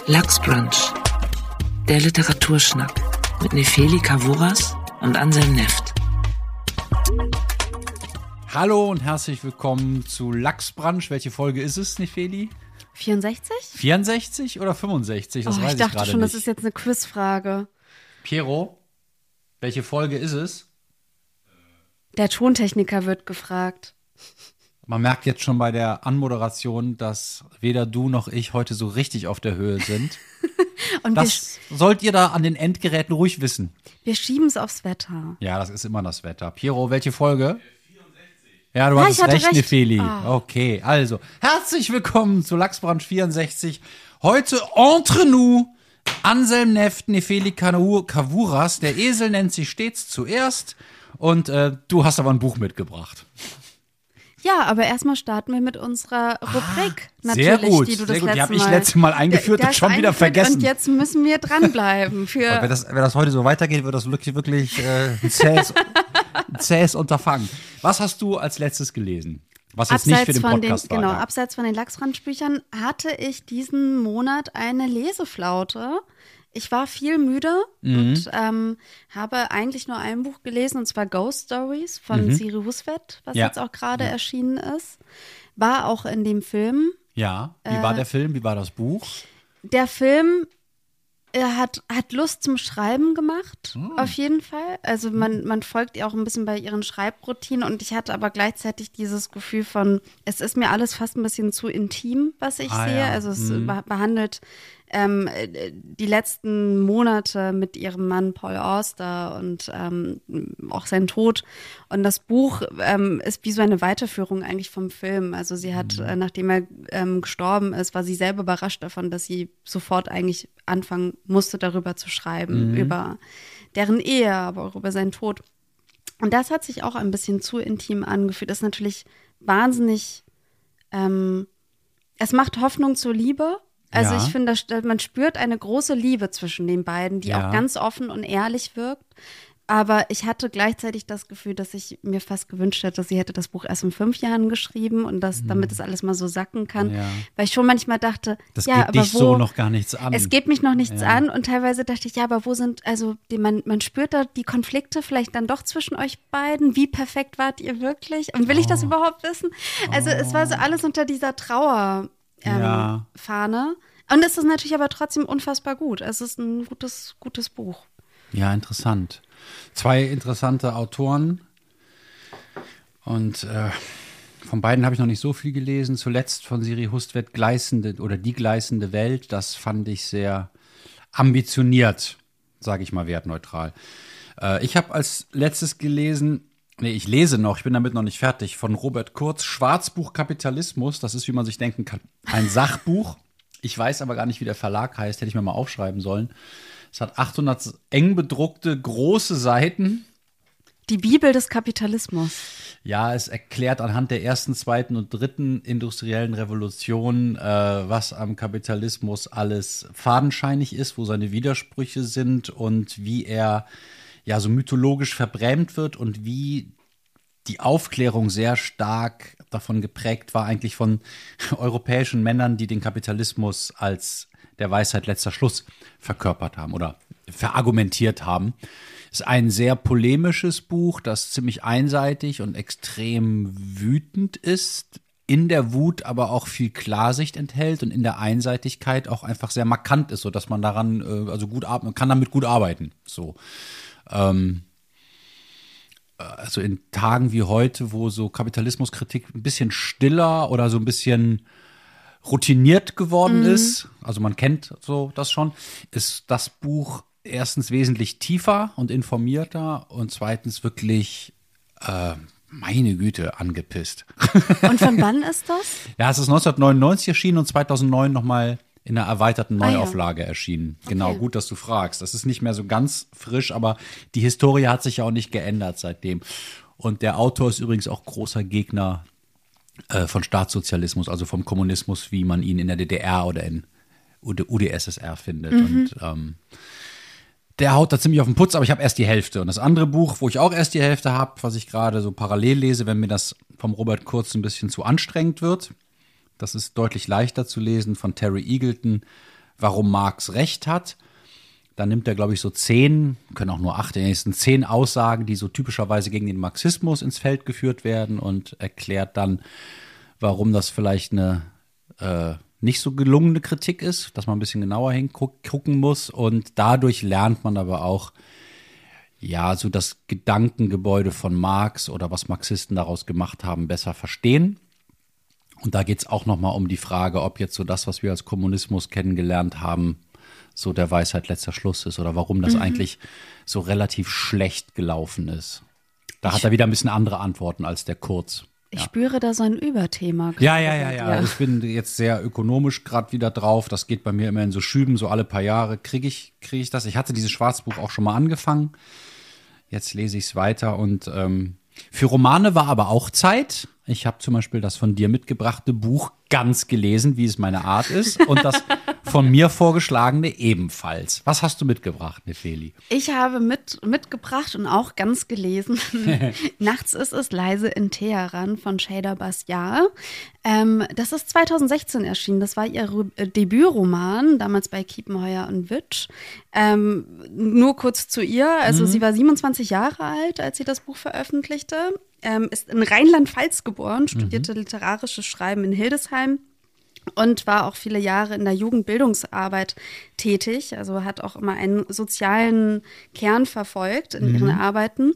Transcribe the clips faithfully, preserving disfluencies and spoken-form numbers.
Lachsbrunch, der Literaturschnack mit Nefeli Kavuras und Anselm Neft. Hallo und herzlich willkommen zu Lachsbrunch. Welche Folge ist es, Nefeli? vierundsechzig? vierundsechzig oder fünfundsechzig? Das oh, weiß ich dachte ich gerade schon, nicht. das ist jetzt eine Quizfrage. Piero, welche Folge ist es? Der Tontechniker wird gefragt. Man merkt jetzt schon bei der Anmoderation, dass weder du noch ich heute so richtig auf der Höhe sind. Und Das sollt ihr da an den Endgeräten ruhig wissen. wir, wir schieben es aufs Wetter. Ja, das ist immer das Wetter. Piero, welche Folge? Ja, du Ja, hattest ich hatte recht, recht. Nefeli. Ah. Okay, also, herzlich willkommen zu Lachsbrunch vierundsechzig. Heute entre nous Anselm Neft, Nefeli Kavuras. Der Esel nennt sich stets zuerst. Und äh, du hast aber ein Buch mitgebracht. Ja, aber erstmal starten wir mit unserer Rubrik. Ah, sehr natürlich, gut, die du sehr das gut. Die letzte habe ich Mal, letztes Mal eingeführt Der- und schon der ist wieder eingeführt vergessen. Und jetzt müssen wir dranbleiben. Und Für wenn, das, wenn das heute so weitergeht, wird das wirklich, wirklich äh, ein, zähes, ein zähes Unterfangen. Was hast du als letztes gelesen? Was jetzt nicht für den von Podcast den, war. genau, ja. abseits von den Lachsbrunch-Büchern hatte ich diesen Monat eine Leseflaute. Ich war viel müde Mhm. und ähm, habe eigentlich nur ein Buch gelesen, und zwar Ghost Stories von Mhm. Siri Husvet, was Ja. jetzt auch gerade erschienen ist. War auch in dem Film. Ja, wie war Äh, der Film? Wie war das Buch? Der Film äh, hat, hat Lust zum Schreiben gemacht, Hm. auf jeden Fall. Also man, man folgt ihr auch ein bisschen bei ihren Schreibroutinen, und ich hatte aber gleichzeitig dieses Gefühl von, es ist mir alles fast ein bisschen zu intim, was ich Ah, sehe. ja. Also es Mhm. beh- behandelt ähm, äh, die letzten Monate mit ihrem Mann Paul Auster und ähm, auch sein Tod. Und das Buch ähm, ist wie so eine Weiterführung eigentlich vom Film. Also sie hat, äh, nachdem er ähm, gestorben ist, war sie selber überrascht davon, dass sie sofort eigentlich anfangen musste, darüber zu schreiben, Mhm. über deren Ehe, aber auch über seinen Tod. Und das hat sich auch ein bisschen zu intim angefühlt. Das ist natürlich wahnsinnig, ähm, es macht Hoffnung zur Liebe. Also Ja. ich finde, da- man spürt eine große Liebe zwischen den beiden, die Ja. auch ganz offen und ehrlich wirkt. Aber ich hatte gleichzeitig das Gefühl, dass ich mir fast gewünscht hätte, sie hätte das Buch erst in fünf Jahren geschrieben, und das, damit es alles mal so sacken kann. Ja. Weil ich schon manchmal dachte, Das ja, geht aber dich wo, so noch gar nichts an. es geht mich noch nichts Ja. an, und teilweise dachte ich, ja, aber wo sind, also die, man, man spürt da die Konflikte vielleicht dann doch zwischen euch beiden. Wie perfekt wart ihr wirklich? Und will ich das Oh. überhaupt wissen? Also es war so alles unter dieser Trauer ähm, Ja. Fahne. Und es ist natürlich aber trotzdem unfassbar gut. Es ist ein gutes, gutes Buch. Ja, interessant. Zwei interessante Autoren. Und äh, von beiden habe ich noch nicht so viel gelesen. Zuletzt von Siri Hustvedt Gleißende oder Die gleißende Welt. Das fand ich sehr ambitioniert, sage ich mal wertneutral. Äh, ich habe als letztes gelesen, nee, ich lese noch, ich bin damit noch nicht fertig, von Robert Kurz, Schwarzbuch Kapitalismus. Das ist, wie man sich denken kann, ein Sachbuch. Ich weiß aber gar nicht, wie der Verlag heißt, hätte ich mir mal aufschreiben sollen. Es hat achthundert eng bedruckte große Seiten. Die Bibel des Kapitalismus. Ja, es erklärt anhand der ersten, zweiten und dritten industriellen Revolution, äh, was am Kapitalismus alles fadenscheinig ist, wo seine Widersprüche sind und wie er ja so mythologisch verbrämt wird und wie die Aufklärung sehr stark davon geprägt war, eigentlich von europäischen Männern, die den Kapitalismus als der Weisheit letzter Schluss verkörpert haben oder verargumentiert haben. Es ist ein sehr polemisches Buch, das ziemlich einseitig und extrem wütend ist, in der Wut aber auch viel Klarsicht enthält und in der Einseitigkeit auch einfach sehr markant ist, sodass man daran, äh, also gut man kann damit gut arbeiten. So. Ähm, also in Tagen wie heute, wo so Kapitalismuskritik ein bisschen stiller oder so ein bisschen routiniert geworden Mhm. ist, also man kennt so das schon, ist das Buch erstens wesentlich tiefer und informierter und zweitens wirklich, äh, meine Güte, angepisst. Und von wann ist das? Ja, es ist neunzehnhundertneunundneunzig erschienen und zweitausendneun nochmal in einer erweiterten Ah, ja. Neuauflage erschienen. Genau, Okay. gut, dass du fragst. Das ist nicht mehr so ganz frisch, aber die Historie hat sich ja auch nicht geändert seitdem. Und der Autor ist übrigens auch großer Gegner äh, von Staatssozialismus, also vom Kommunismus, wie man ihn in der D D R oder in U D S S R findet. Mhm. Und ähm, der haut da ziemlich auf den Putz, aber ich habe erst die Hälfte. Und das andere Buch, wo ich auch erst die Hälfte habe, was ich gerade so parallel lese, wenn mir das vom Robert Kurz ein bisschen zu anstrengend wird, das ist deutlich leichter zu lesen, von Terry Eagleton, warum Marx recht hat. Dann nimmt er, glaube ich, so zehn, können auch nur acht, es sind zehn Aussagen, die so typischerweise gegen den Marxismus ins Feld geführt werden und erklärt dann, warum das vielleicht eine äh, nicht so gelungene Kritik ist, dass man ein bisschen genauer hingucken muss. Und dadurch lernt man aber auch, ja, so das Gedankengebäude von Marx oder was Marxisten daraus gemacht haben, besser verstehen. Und da geht es auch nochmal um die Frage, ob jetzt so das, was wir als Kommunismus kennengelernt haben, so der Weisheit letzter Schluss ist oder warum das mhm. eigentlich so relativ schlecht gelaufen ist. Da hat er wieder ein bisschen andere Antworten als der Kurz. Ich ja. spüre da so ein Überthema. Ja, ja, ja, ja. Ich bin jetzt sehr ökonomisch gerade wieder drauf. Das geht bei mir immer in so Schüben, so alle paar Jahre kriege ich, krieg ich das. Ich hatte dieses Schwarzbuch auch schon mal angefangen. Jetzt lese ich es weiter und ähm, für Romane war aber auch Zeit. Ich habe zum Beispiel das von dir mitgebrachte Buch ganz gelesen, wie es meine Art ist. Und das von mir vorgeschlagene ebenfalls. Was hast du mitgebracht, Nefeli? Ich habe mit, mitgebracht und auch ganz gelesen. Nachts ist es leise in Teheran von Shada Basiar. Ähm, das ist zweitausendsechzehn erschienen. Das war ihr Re- Debütroman, damals bei Kiepenheuer und Witsch. Ähm, nur kurz zu ihr. Also mhm. sie war siebenundzwanzig Jahre alt, als sie das Buch veröffentlichte. Ähm, ist in Rheinland-Pfalz geboren, studierte mhm. literarisches Schreiben in Hildesheim und war auch viele Jahre in der Jugendbildungsarbeit tätig. Also hat auch immer einen sozialen Kern verfolgt in mhm. ihren Arbeiten.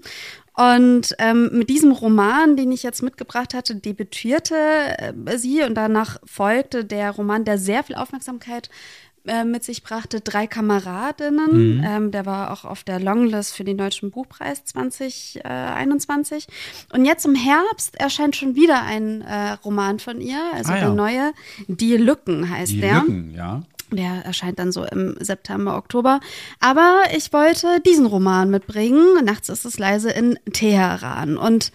Und ähm, mit diesem Roman, den ich jetzt mitgebracht hatte, debütierte äh, sie und danach folgte der Roman, der sehr viel Aufmerksamkeit äh, mit sich brachte, Drei Kameradinnen. Mhm. Ähm, der war auch auf der Longlist für den Deutschen Buchpreis zwanzig einundzwanzig. Und jetzt im Herbst erscheint schon wieder ein äh, Roman von ihr, also ah, ja. der neue, Die Lücken heißt Die der. Die Lücken, ja. Der erscheint dann so im September, Oktober. Aber ich wollte diesen Roman mitbringen. Nachts ist es leise in Teheran. Und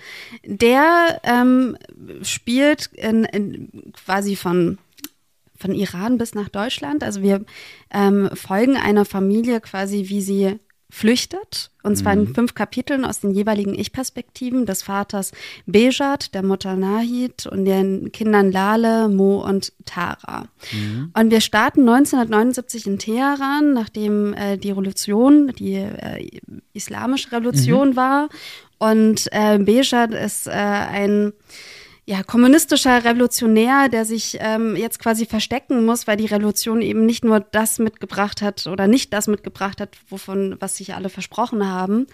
der ähm, spielt in, in quasi von, von Iran bis nach Deutschland. Also wir ähm, folgen einer Familie quasi, wie sie flüchtet. Und zwar in fünf Kapiteln aus den jeweiligen Ich-Perspektiven des Vaters Behjat, der Mutter Nahid und den Kindern Lale, Mo und Tara. Mhm. Und wir starten neunzehnhundertneunundsiebzig in Teheran, nachdem äh, die Revolution, die äh, islamische Revolution mhm. war. Und äh, Behjat ist äh, ein ja, kommunistischer Revolutionär, der sich ähm, jetzt quasi verstecken muss, weil die Revolution eben nicht nur das mitgebracht hat oder nicht das mitgebracht hat, wovon, was sich alle versprochen haben.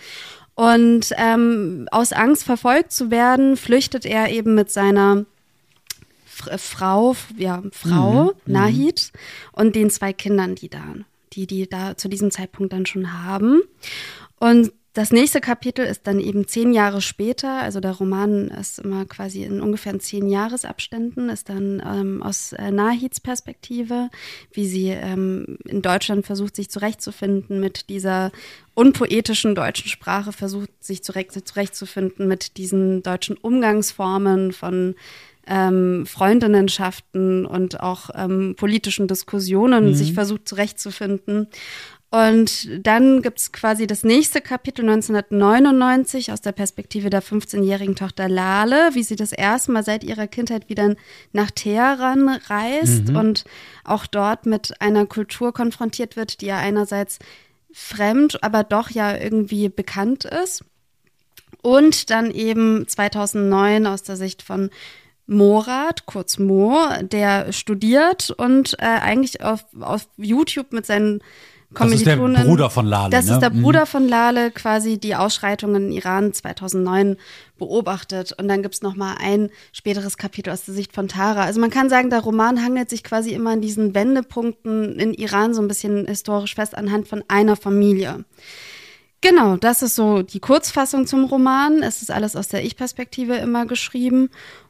Und ähm, aus Angst verfolgt zu werden, flüchtet er eben mit seiner F- Frau, ja, Frau, mhm. Nahid, und den zwei Kindern, die da, die, die da zu diesem Zeitpunkt dann schon haben. Und das nächste Kapitel ist dann eben zehn Jahre später, also der Roman ist immer quasi in ungefähr zehn Jahresabständen, ist dann ähm, aus äh, Nahids Perspektive, wie sie ähm, in Deutschland versucht, sich zurechtzufinden mit dieser unpoetischen deutschen Sprache, versucht, sich zurecht, zurechtzufinden mit diesen deutschen Umgangsformen von ähm, Freundinnenschaften und auch ähm, politischen Diskussionen, mhm. sich versucht zurechtzufinden. Und dann gibt's quasi das nächste Kapitel neunzehnhundertneunundneunzig aus der Perspektive der fünfzehnjährigen Tochter Lale, wie sie das erste Mal seit ihrer Kindheit wieder nach Teheran reist mhm. und auch dort mit einer Kultur konfrontiert wird, die ja einerseits fremd, aber doch ja irgendwie bekannt ist. Und dann eben zweitausendneun aus der Sicht von Morat, kurz Mo, der studiert und äh, eigentlich auf, auf YouTube mit seinen Das ist der Bruder von Lale. Das ne? ist der Bruder mhm. von Lale, quasi die Ausschreitungen in Iran zweitausendneun beobachtet. Und dann gibt's noch mal ein späteres Kapitel aus der Sicht von Tara. Also man kann sagen, der Roman hangelt sich quasi immer an diesen Wendepunkten in Iran so ein bisschen historisch fest anhand von einer Familie. Genau, das ist so die Kurzfassung zum Roman. Es ist alles aus der Ich-Perspektive immer geschrieben.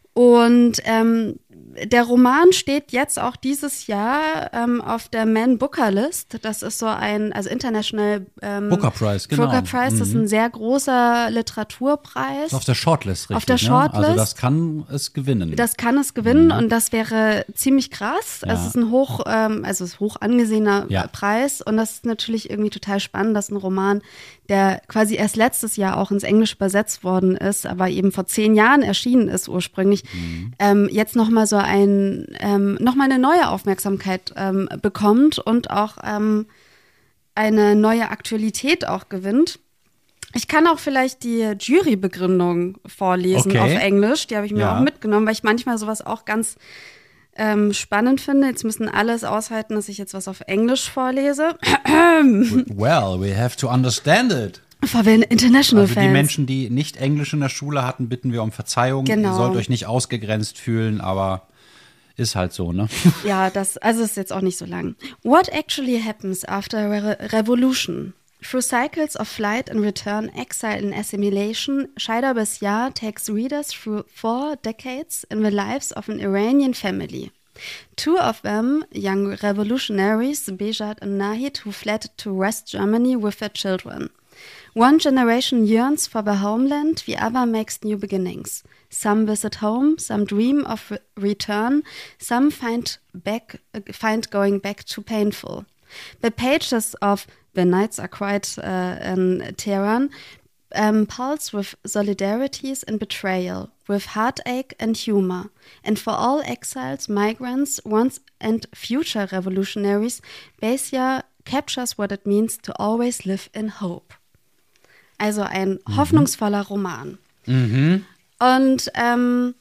Und ähm, der Roman steht jetzt auch dieses Jahr ähm, auf der Man Booker List. Das ist so ein, also International ähm, Booker Prize, genau. Booker Prize, mhm. das ist ein sehr großer Literaturpreis. Ist auf der Shortlist, richtig. Auf der Shortlist. Ne? Also das kann es gewinnen. Das kann es gewinnen mhm. und das wäre ziemlich krass. Ja. Es ist ein hoch, ähm, also es ist hoch angesehener ja. Preis und das ist natürlich irgendwie total spannend, dass ein Roman, der quasi erst letztes Jahr auch ins Englische übersetzt worden ist, aber eben vor zehn Jahren erschienen ist ursprünglich, mhm. ähm, jetzt nochmal so ein ähm, nochmal eine neue Aufmerksamkeit ähm, bekommt und auch ähm, eine neue Aktualität auch gewinnt. Ich kann auch vielleicht die Jurybegründung vorlesen okay. auf Englisch. Die habe ich mir ja. auch mitgenommen, weil ich manchmal sowas auch ganz ähm, spannend finde. Jetzt müssen alle es aushalten, dass ich jetzt was auf Englisch vorlese. Well, we have to understand it. For the international Also fans. die Menschen, die nicht Englisch in der Schule hatten, bitten wir um Verzeihung. Genau. Ihr sollt euch nicht ausgegrenzt fühlen, aber ist halt so, ne? Ja, das, also ist jetzt auch nicht so lang. What actually happens after a re- revolution? Through cycles of flight and return, exile and assimilation, Shaider Bessiar takes readers through four decades in the lives of an Iranian family. Two of them, young revolutionaries, Behzad and Nahid, who fled to West Germany with their children. One generation yearns for the homeland, the other makes new beginnings. Some visit home, some dream of re- return, some find back, uh, find going back too painful. The pages of The Nights Are Quiet uh, in Tehran um, pulse with solidarities and betrayal, with heartache and humor. And for all exiles, migrants, once and future revolutionaries, Bessiar captures what it means to always live in hope. Also ein mhm. hoffnungsvoller Roman. Mhm. Und ähm,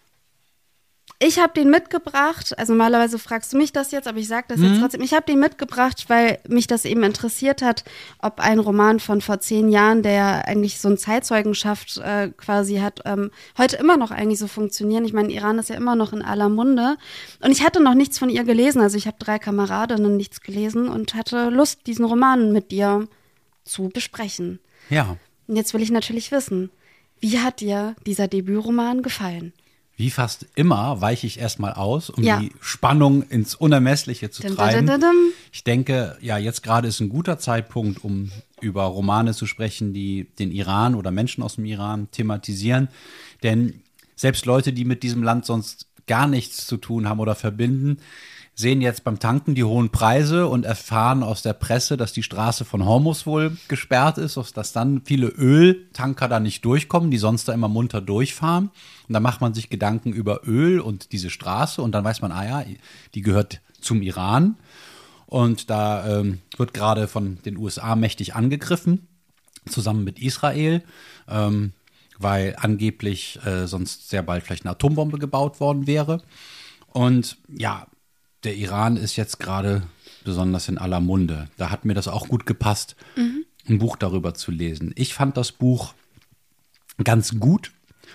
ich habe den mitgebracht, also normalerweise fragst du mich das jetzt, aber ich sage das mhm. jetzt trotzdem. Ich habe den mitgebracht, weil mich das eben interessiert hat, ob ein Roman von vor zehn Jahren, der eigentlich so eine Zeitzeugenschaft äh, quasi hat, ähm, heute immer noch eigentlich so funktionieren. Ich meine, Iran ist ja immer noch in aller Munde. Und ich hatte noch nichts von ihr gelesen. Also ich habe drei Kameradinnen nichts gelesen und hatte Lust, diesen Roman mit dir zu besprechen. Ja. Und jetzt will ich natürlich wissen, wie hat dir dieser Debütroman gefallen? Wie fast immer weiche ich erstmal aus, um ja. die Spannung ins Unermessliche zu dim, treiben. dim, dim, dim. Ich denke, ja, jetzt gerade ist ein guter Zeitpunkt, um über Romane zu sprechen, die den Iran oder Menschen aus dem Iran thematisieren. Denn selbst Leute, die mit diesem Land sonst gar nichts zu tun haben oder verbinden, sehen jetzt beim Tanken die hohen Preise und erfahren aus der Presse, dass die Straße von Hormuz wohl gesperrt ist, dass dann viele Öltanker da nicht durchkommen, die sonst da immer munter durchfahren. Und dann macht man sich Gedanken über Öl und diese Straße und dann weiß man, ah ja, die gehört zum Iran. Und da ähm, wird gerade von den U S A mächtig angegriffen, zusammen mit Israel, ähm, weil angeblich äh, sonst sehr bald vielleicht eine Atombombe gebaut worden wäre. Und ja, der Iran ist jetzt gerade besonders in aller Munde. Da hat mir das auch gut gepasst, mhm. ein Buch darüber zu lesen. Ich fand das Buch ganz gut.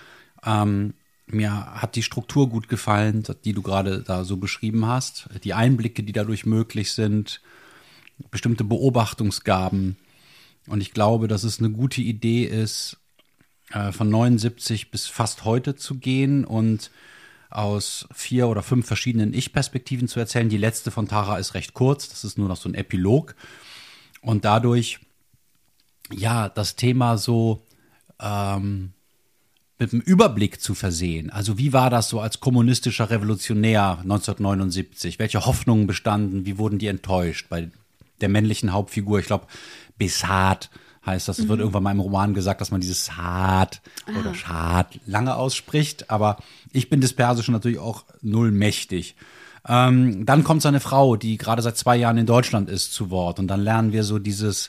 Ähm, mir hat die Struktur gut gefallen, die du gerade da so beschrieben hast. Die Einblicke, die dadurch möglich sind, bestimmte Beobachtungsgaben. Und ich glaube, dass es eine gute Idee ist, äh, von neunundsiebzig bis fast heute zu gehen und aus vier oder fünf verschiedenen Ich-Perspektiven zu erzählen. Die letzte von Tara ist recht kurz, das ist nur noch so ein Epilog. Und dadurch, ja, das Thema so ähm, mit einem Überblick zu versehen. Also wie war das so als kommunistischer Revolutionär neunzehnhundertneunundsiebzig? Welche Hoffnungen bestanden? Wie wurden die enttäuscht? Bei der männlichen Hauptfigur, ich glaube, Behzad heißt das. Es mhm. wird irgendwann mal im Roman gesagt, dass man dieses Saad ah. oder Schad lange ausspricht. Aber ich bin des Persischen natürlich auch null mächtig. Ähm, dann kommt seine Frau, die gerade seit zwei Jahren in Deutschland ist, zu Wort. Und dann lernen wir so dieses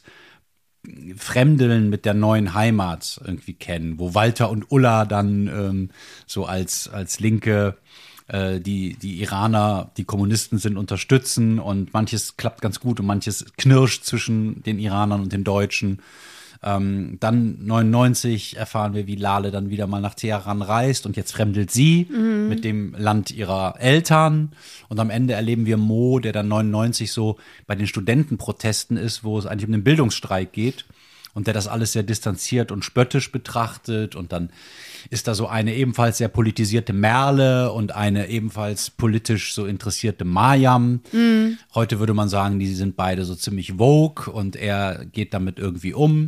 Fremdeln mit der neuen Heimat irgendwie kennen, wo Walter und Ulla dann ähm, so als, als Linke äh, die, die Iraner, die Kommunisten sind, unterstützen und manches klappt ganz gut und manches knirscht zwischen den Iranern und den Deutschen. Ähm, dann neunundneunzig erfahren wir, wie Lale dann wieder mal nach Teheran reist und jetzt fremdelt sie mhm. mit dem Land ihrer Eltern. Und am Ende erleben wir Mo, der dann neunundneunzig so bei den Studentenprotesten ist, wo es eigentlich um den Bildungsstreik geht und der das alles sehr distanziert und spöttisch betrachtet. Und dann ist da so eine ebenfalls sehr politisierte Merle und eine ebenfalls politisch so interessierte Mayam. Mhm. Heute würde man sagen, die sind beide so ziemlich woke und er geht damit irgendwie um.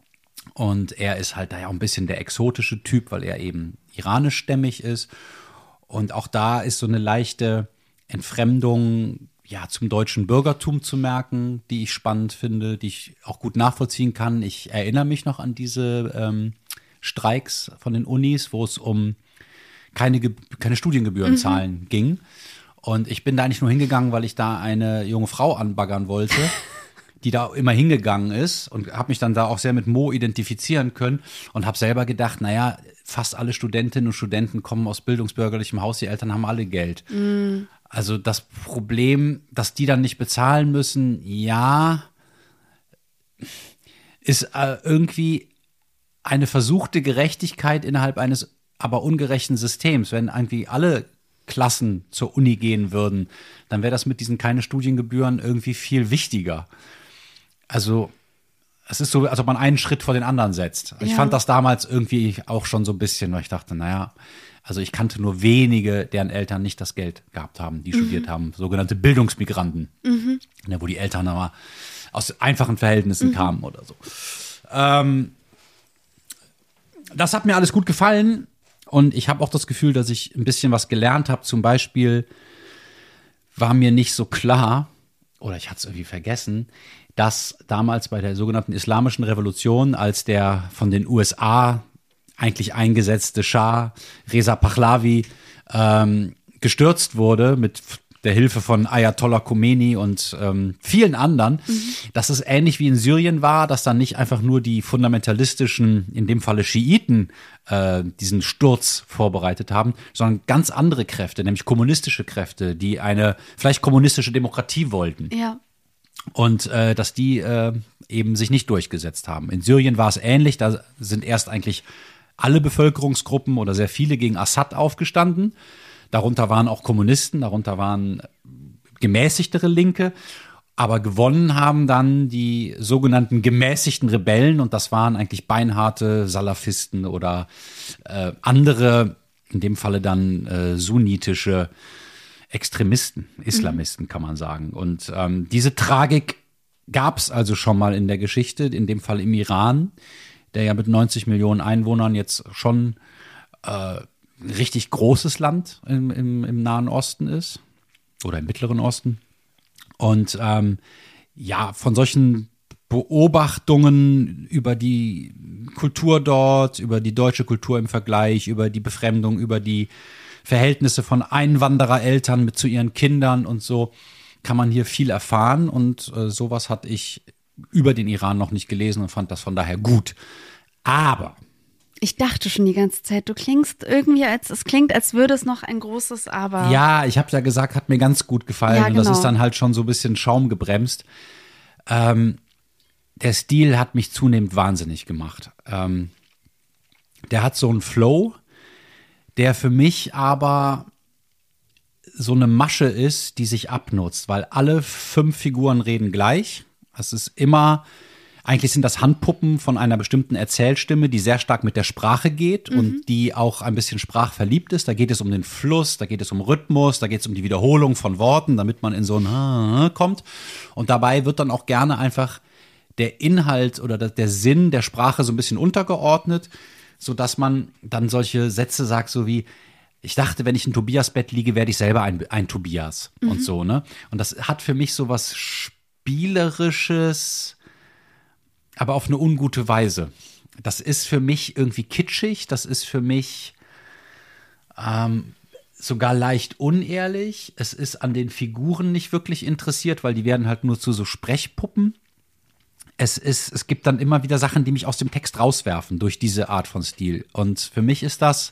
Und er ist halt da ja auch ein bisschen der exotische Typ, weil er eben iranischstämmig ist. Und auch da ist so eine leichte Entfremdung ja zum deutschen Bürgertum zu merken, die ich spannend finde, die ich auch gut nachvollziehen kann. Ich erinnere mich noch an diese ähm, Streiks von den Unis, wo es um keine, keine Studiengebühren mhm. zahlen ging. Und ich bin da eigentlich nur hingegangen, weil ich da eine junge Frau anbaggern wollte, die da immer hingegangen ist und habe mich dann da auch sehr mit Mo identifizieren können und habe selber gedacht, naja, fast alle Studentinnen und Studenten kommen aus bildungsbürgerlichem Haus, die Eltern haben alle Geld. Mhm. Also das Problem, dass die dann nicht bezahlen müssen, ja, ist äh, irgendwie eine versuchte Gerechtigkeit innerhalb eines aber ungerechten Systems. Wenn irgendwie alle Klassen zur Uni gehen würden, dann wäre das mit diesen keine Studiengebühren irgendwie viel wichtiger. Also es ist so, als ob man einen Schritt vor den anderen setzt. Ich ja. fand das damals irgendwie auch schon so ein bisschen, weil ich dachte, naja, also ich kannte nur wenige, deren Eltern nicht das Geld gehabt haben, die mhm. studiert haben, sogenannte Bildungsmigranten, mhm. ja, wo die Eltern aber aus einfachen Verhältnissen mhm. kamen oder so. Ähm, das hat mir alles gut gefallen und ich habe auch das Gefühl, dass ich ein bisschen was gelernt habe. Zum Beispiel war mir nicht so klar, oder ich hatte es irgendwie vergessen, dass damals bei der sogenannten Islamischen Revolution, als der von den U S A eigentlich eingesetzte Schah Reza Pahlavi ähm, gestürzt wurde mit der Hilfe von Ayatollah Khomeini und ähm, vielen anderen, mhm. dass es ähnlich wie in Syrien war, dass dann nicht einfach nur die fundamentalistischen, in dem Falle Schiiten, äh, diesen Sturz vorbereitet haben, sondern ganz andere Kräfte, nämlich kommunistische Kräfte, die eine vielleicht kommunistische Demokratie wollten. Ja. Und äh, dass die äh, eben sich nicht durchgesetzt haben. In Syrien war es ähnlich, da sind erst eigentlich alle Bevölkerungsgruppen oder sehr viele gegen Assad aufgestanden. Darunter waren auch Kommunisten, darunter waren gemäßigtere Linke. Aber gewonnen haben dann die sogenannten gemäßigten Rebellen. Und das waren eigentlich beinharte Salafisten oder äh, andere, in dem Falle dann äh, sunnitische Extremisten, Islamisten, mhm. kann man sagen. Und ähm, diese Tragik gab es also schon mal in der Geschichte, in dem Fall im Iran, der ja mit neunzig Millionen Einwohnern jetzt schon äh, ein richtig großes Land im, im, im Nahen Osten ist oder im Mittleren Osten. Und ähm, ja, von solchen Beobachtungen über die Kultur dort, über die deutsche Kultur im Vergleich, über die Befremdung, über die Verhältnisse von Einwanderereltern mit zu ihren Kindern und so, kann man hier viel erfahren. Und äh, sowas hatte ich über den Iran noch nicht gelesen und fand das von daher gut. Aber ich dachte schon die ganze Zeit, du klingst irgendwie, als es klingt, als würde es noch ein großes Aber. Ja, ich habe ja gesagt, hat mir ganz gut gefallen. Ja, genau. Und das ist dann halt schon so ein bisschen Schaum gebremst. Ähm, der Stil hat mich zunehmend wahnsinnig gemacht. Ähm, der hat so einen Flow, der für mich aber so eine Masche ist, die sich abnutzt, weil alle fünf Figuren reden gleich. Es ist immer, eigentlich sind das Handpuppen von einer bestimmten Erzählstimme, die sehr stark mit der Sprache geht mhm. und die auch ein bisschen sprachverliebt ist. Da geht es um den Fluss, da geht es um Rhythmus, da geht es um die Wiederholung von Worten, damit man in so ein kommt. Und dabei wird dann auch gerne einfach der Inhalt oder der Sinn der Sprache so ein bisschen untergeordnet, sodass man dann solche Sätze sagt, so wie, ich dachte, wenn ich in Tobias Bett liege, werde ich selber ein, ein Tobias mhm. und so, ne? Und das hat für mich so was Spielerisches, aber auf eine ungute Weise. Das ist für mich irgendwie kitschig, das ist für mich ähm, sogar leicht unehrlich. Es ist an den Figuren nicht wirklich interessiert, weil die werden halt nur zu so Sprechpuppen. Es ist, es gibt dann immer wieder Sachen, die mich aus dem Text rauswerfen durch diese Art von Stil. Und für mich ist das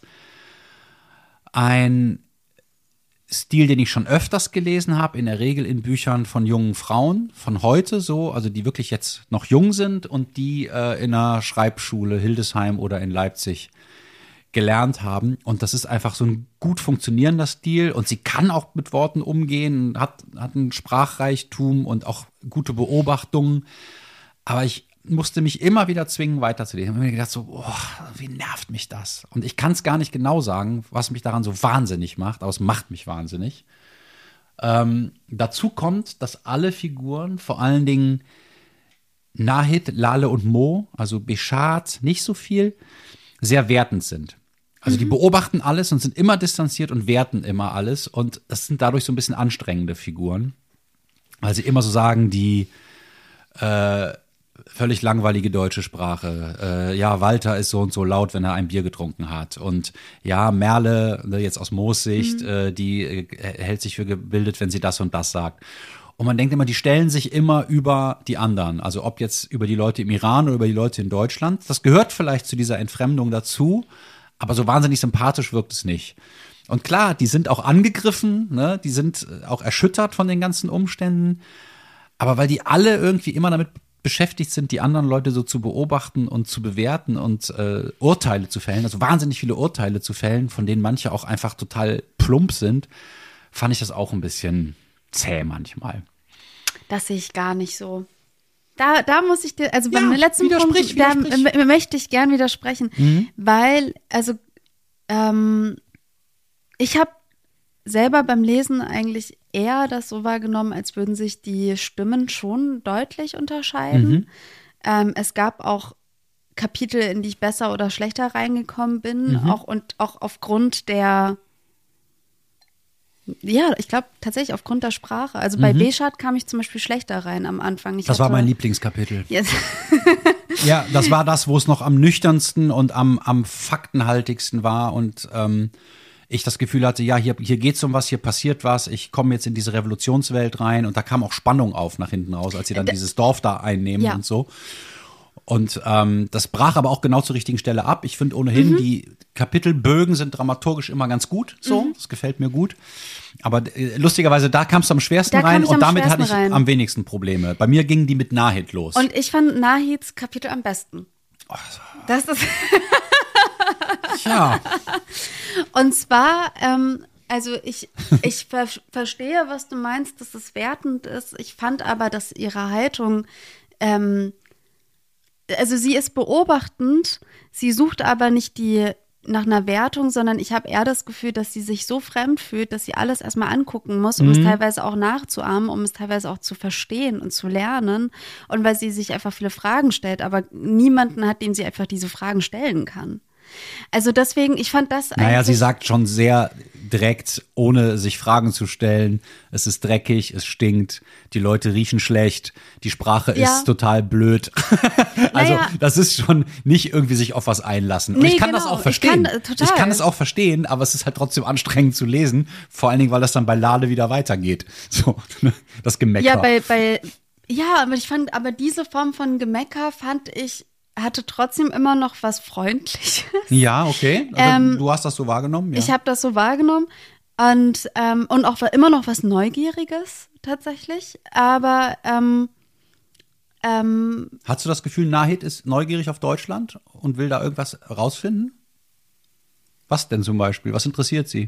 ein Stil, den ich schon öfters gelesen habe, in der Regel in Büchern von jungen Frauen, von heute so, also die wirklich jetzt noch jung sind und die äh, in einer Schreibschule Hildesheim oder in Leipzig gelernt haben. Und das ist einfach so ein gut funktionierender Stil und sie kann auch mit Worten umgehen, hat, hat einen Sprachreichtum und auch gute Beobachtungen. Aber ich musste mich immer wieder zwingen, weiterzulesen. Ich habe mir gedacht, so, oh, wie nervt mich das? Und ich kann es gar nicht genau sagen, was mich daran so wahnsinnig macht, aber es macht mich wahnsinnig. Ähm, dazu kommt, dass alle Figuren, vor allen Dingen Nahid, Lale und Mo, also Beschat, nicht so viel, sehr wertend sind. Also mhm. die beobachten alles und sind immer distanziert und werten immer alles. Und das sind dadurch so ein bisschen anstrengende Figuren, weil sie immer so sagen, die äh, völlig langweilige deutsche Sprache. Äh, ja, Walter ist so und so laut, wenn er ein Bier getrunken hat. Und ja, Merle, ne, jetzt aus Moossicht, mhm. äh, die äh, hält sich für gebildet, wenn sie das und das sagt. Und man denkt immer, die stellen sich immer über die anderen. Also ob jetzt über die Leute im Iran oder über die Leute in Deutschland. Das gehört vielleicht zu dieser Entfremdung dazu, aber so wahnsinnig sympathisch wirkt es nicht. Und klar, die sind auch angegriffen, ne? Die sind auch erschüttert von den ganzen Umständen. Aber weil die alle irgendwie immer damit beschäftigt sind, die anderen Leute so zu beobachten und zu bewerten und äh, Urteile zu fällen, also wahnsinnig viele Urteile zu fällen, von denen manche auch einfach total plump sind, fand ich das auch ein bisschen zäh manchmal. Das sehe ich gar nicht so. Da, da muss ich dir, also beim Ja, letzten Punkt, widersprich, da widersprich. m- möchte ich gern widersprechen, Mhm. weil, also ähm, ich habe selber beim Lesen eigentlich eher das so wahrgenommen, als würden sich die Stimmen schon deutlich unterscheiden. Mhm. Ähm, es gab auch Kapitel, in die ich besser oder schlechter reingekommen bin, Mhm. auch und auch aufgrund der, ja, ich glaube tatsächlich aufgrund der Sprache. Also bei Mhm. Beschat kam ich zum Beispiel schlechter rein am Anfang. Ich Das war hatte- mein Lieblingskapitel. Yes. Ja, das war das, wo es noch am nüchternsten und am, am faktenhaltigsten war und ähm, ich das Gefühl hatte, ja, hier, hier geht's um was, hier passiert was, ich komme jetzt in diese Revolutionswelt rein und da kam auch Spannung auf nach hinten raus, als sie dann D- dieses Dorf da einnehmen Ja. und so. Und ähm, das brach aber auch genau zur richtigen Stelle ab. Ich finde ohnehin, Mhm. die Kapitelbögen sind dramaturgisch immer ganz gut, so, Mhm. das gefällt mir gut. Aber äh, lustigerweise, da kamst du am schwersten Da kam rein ich und am damit hatte ich schwersten rein. am wenigsten Probleme. Bei mir gingen die mit Nahid los. Und ich fand Nahids Kapitel am besten. Das ist ja. Und zwar, ähm, also ich, ich ver verstehe, was du meinst, dass es wertend ist. Ich fand aber, dass ihre Haltung, ähm, also sie ist beobachtend, sie sucht aber nicht die nach einer Wertung, sondern ich habe eher das Gefühl, dass sie sich so fremd fühlt, dass sie alles erstmal angucken muss, um Mhm. es teilweise auch nachzuahmen, um es teilweise auch zu verstehen und zu lernen. Und weil sie sich einfach viele Fragen stellt, aber niemanden hat, dem sie einfach diese Fragen stellen kann. Also deswegen, ich fand das eigentlich. Naja, sie sagt schon sehr direkt, ohne sich Fragen zu stellen, es ist dreckig, es stinkt, die Leute riechen schlecht, die Sprache Ja. ist total blöd. Also Naja. das ist schon nicht irgendwie sich auf was einlassen. Und Nee, ich kann das genau. auch Ich verstehen. kann, äh, total. Ich kann es auch verstehen, aber es ist halt trotzdem anstrengend zu lesen, vor allen Dingen, weil das dann bei Lade wieder weitergeht. So, das Gemecker. Ja, bei, bei, ja, aber ich fand, aber diese Form von Gemecker fand ich, hatte trotzdem immer noch was Freundliches. Ja, okay. Also, Ähm, du hast das so wahrgenommen, ja. Ich habe das so wahrgenommen und, ähm, und auch immer noch was Neugieriges tatsächlich. Aber ähm, ähm, Hast du das Gefühl, Nahid ist neugierig auf Deutschland und will da irgendwas rausfinden? Was denn zum Beispiel? Was interessiert sie?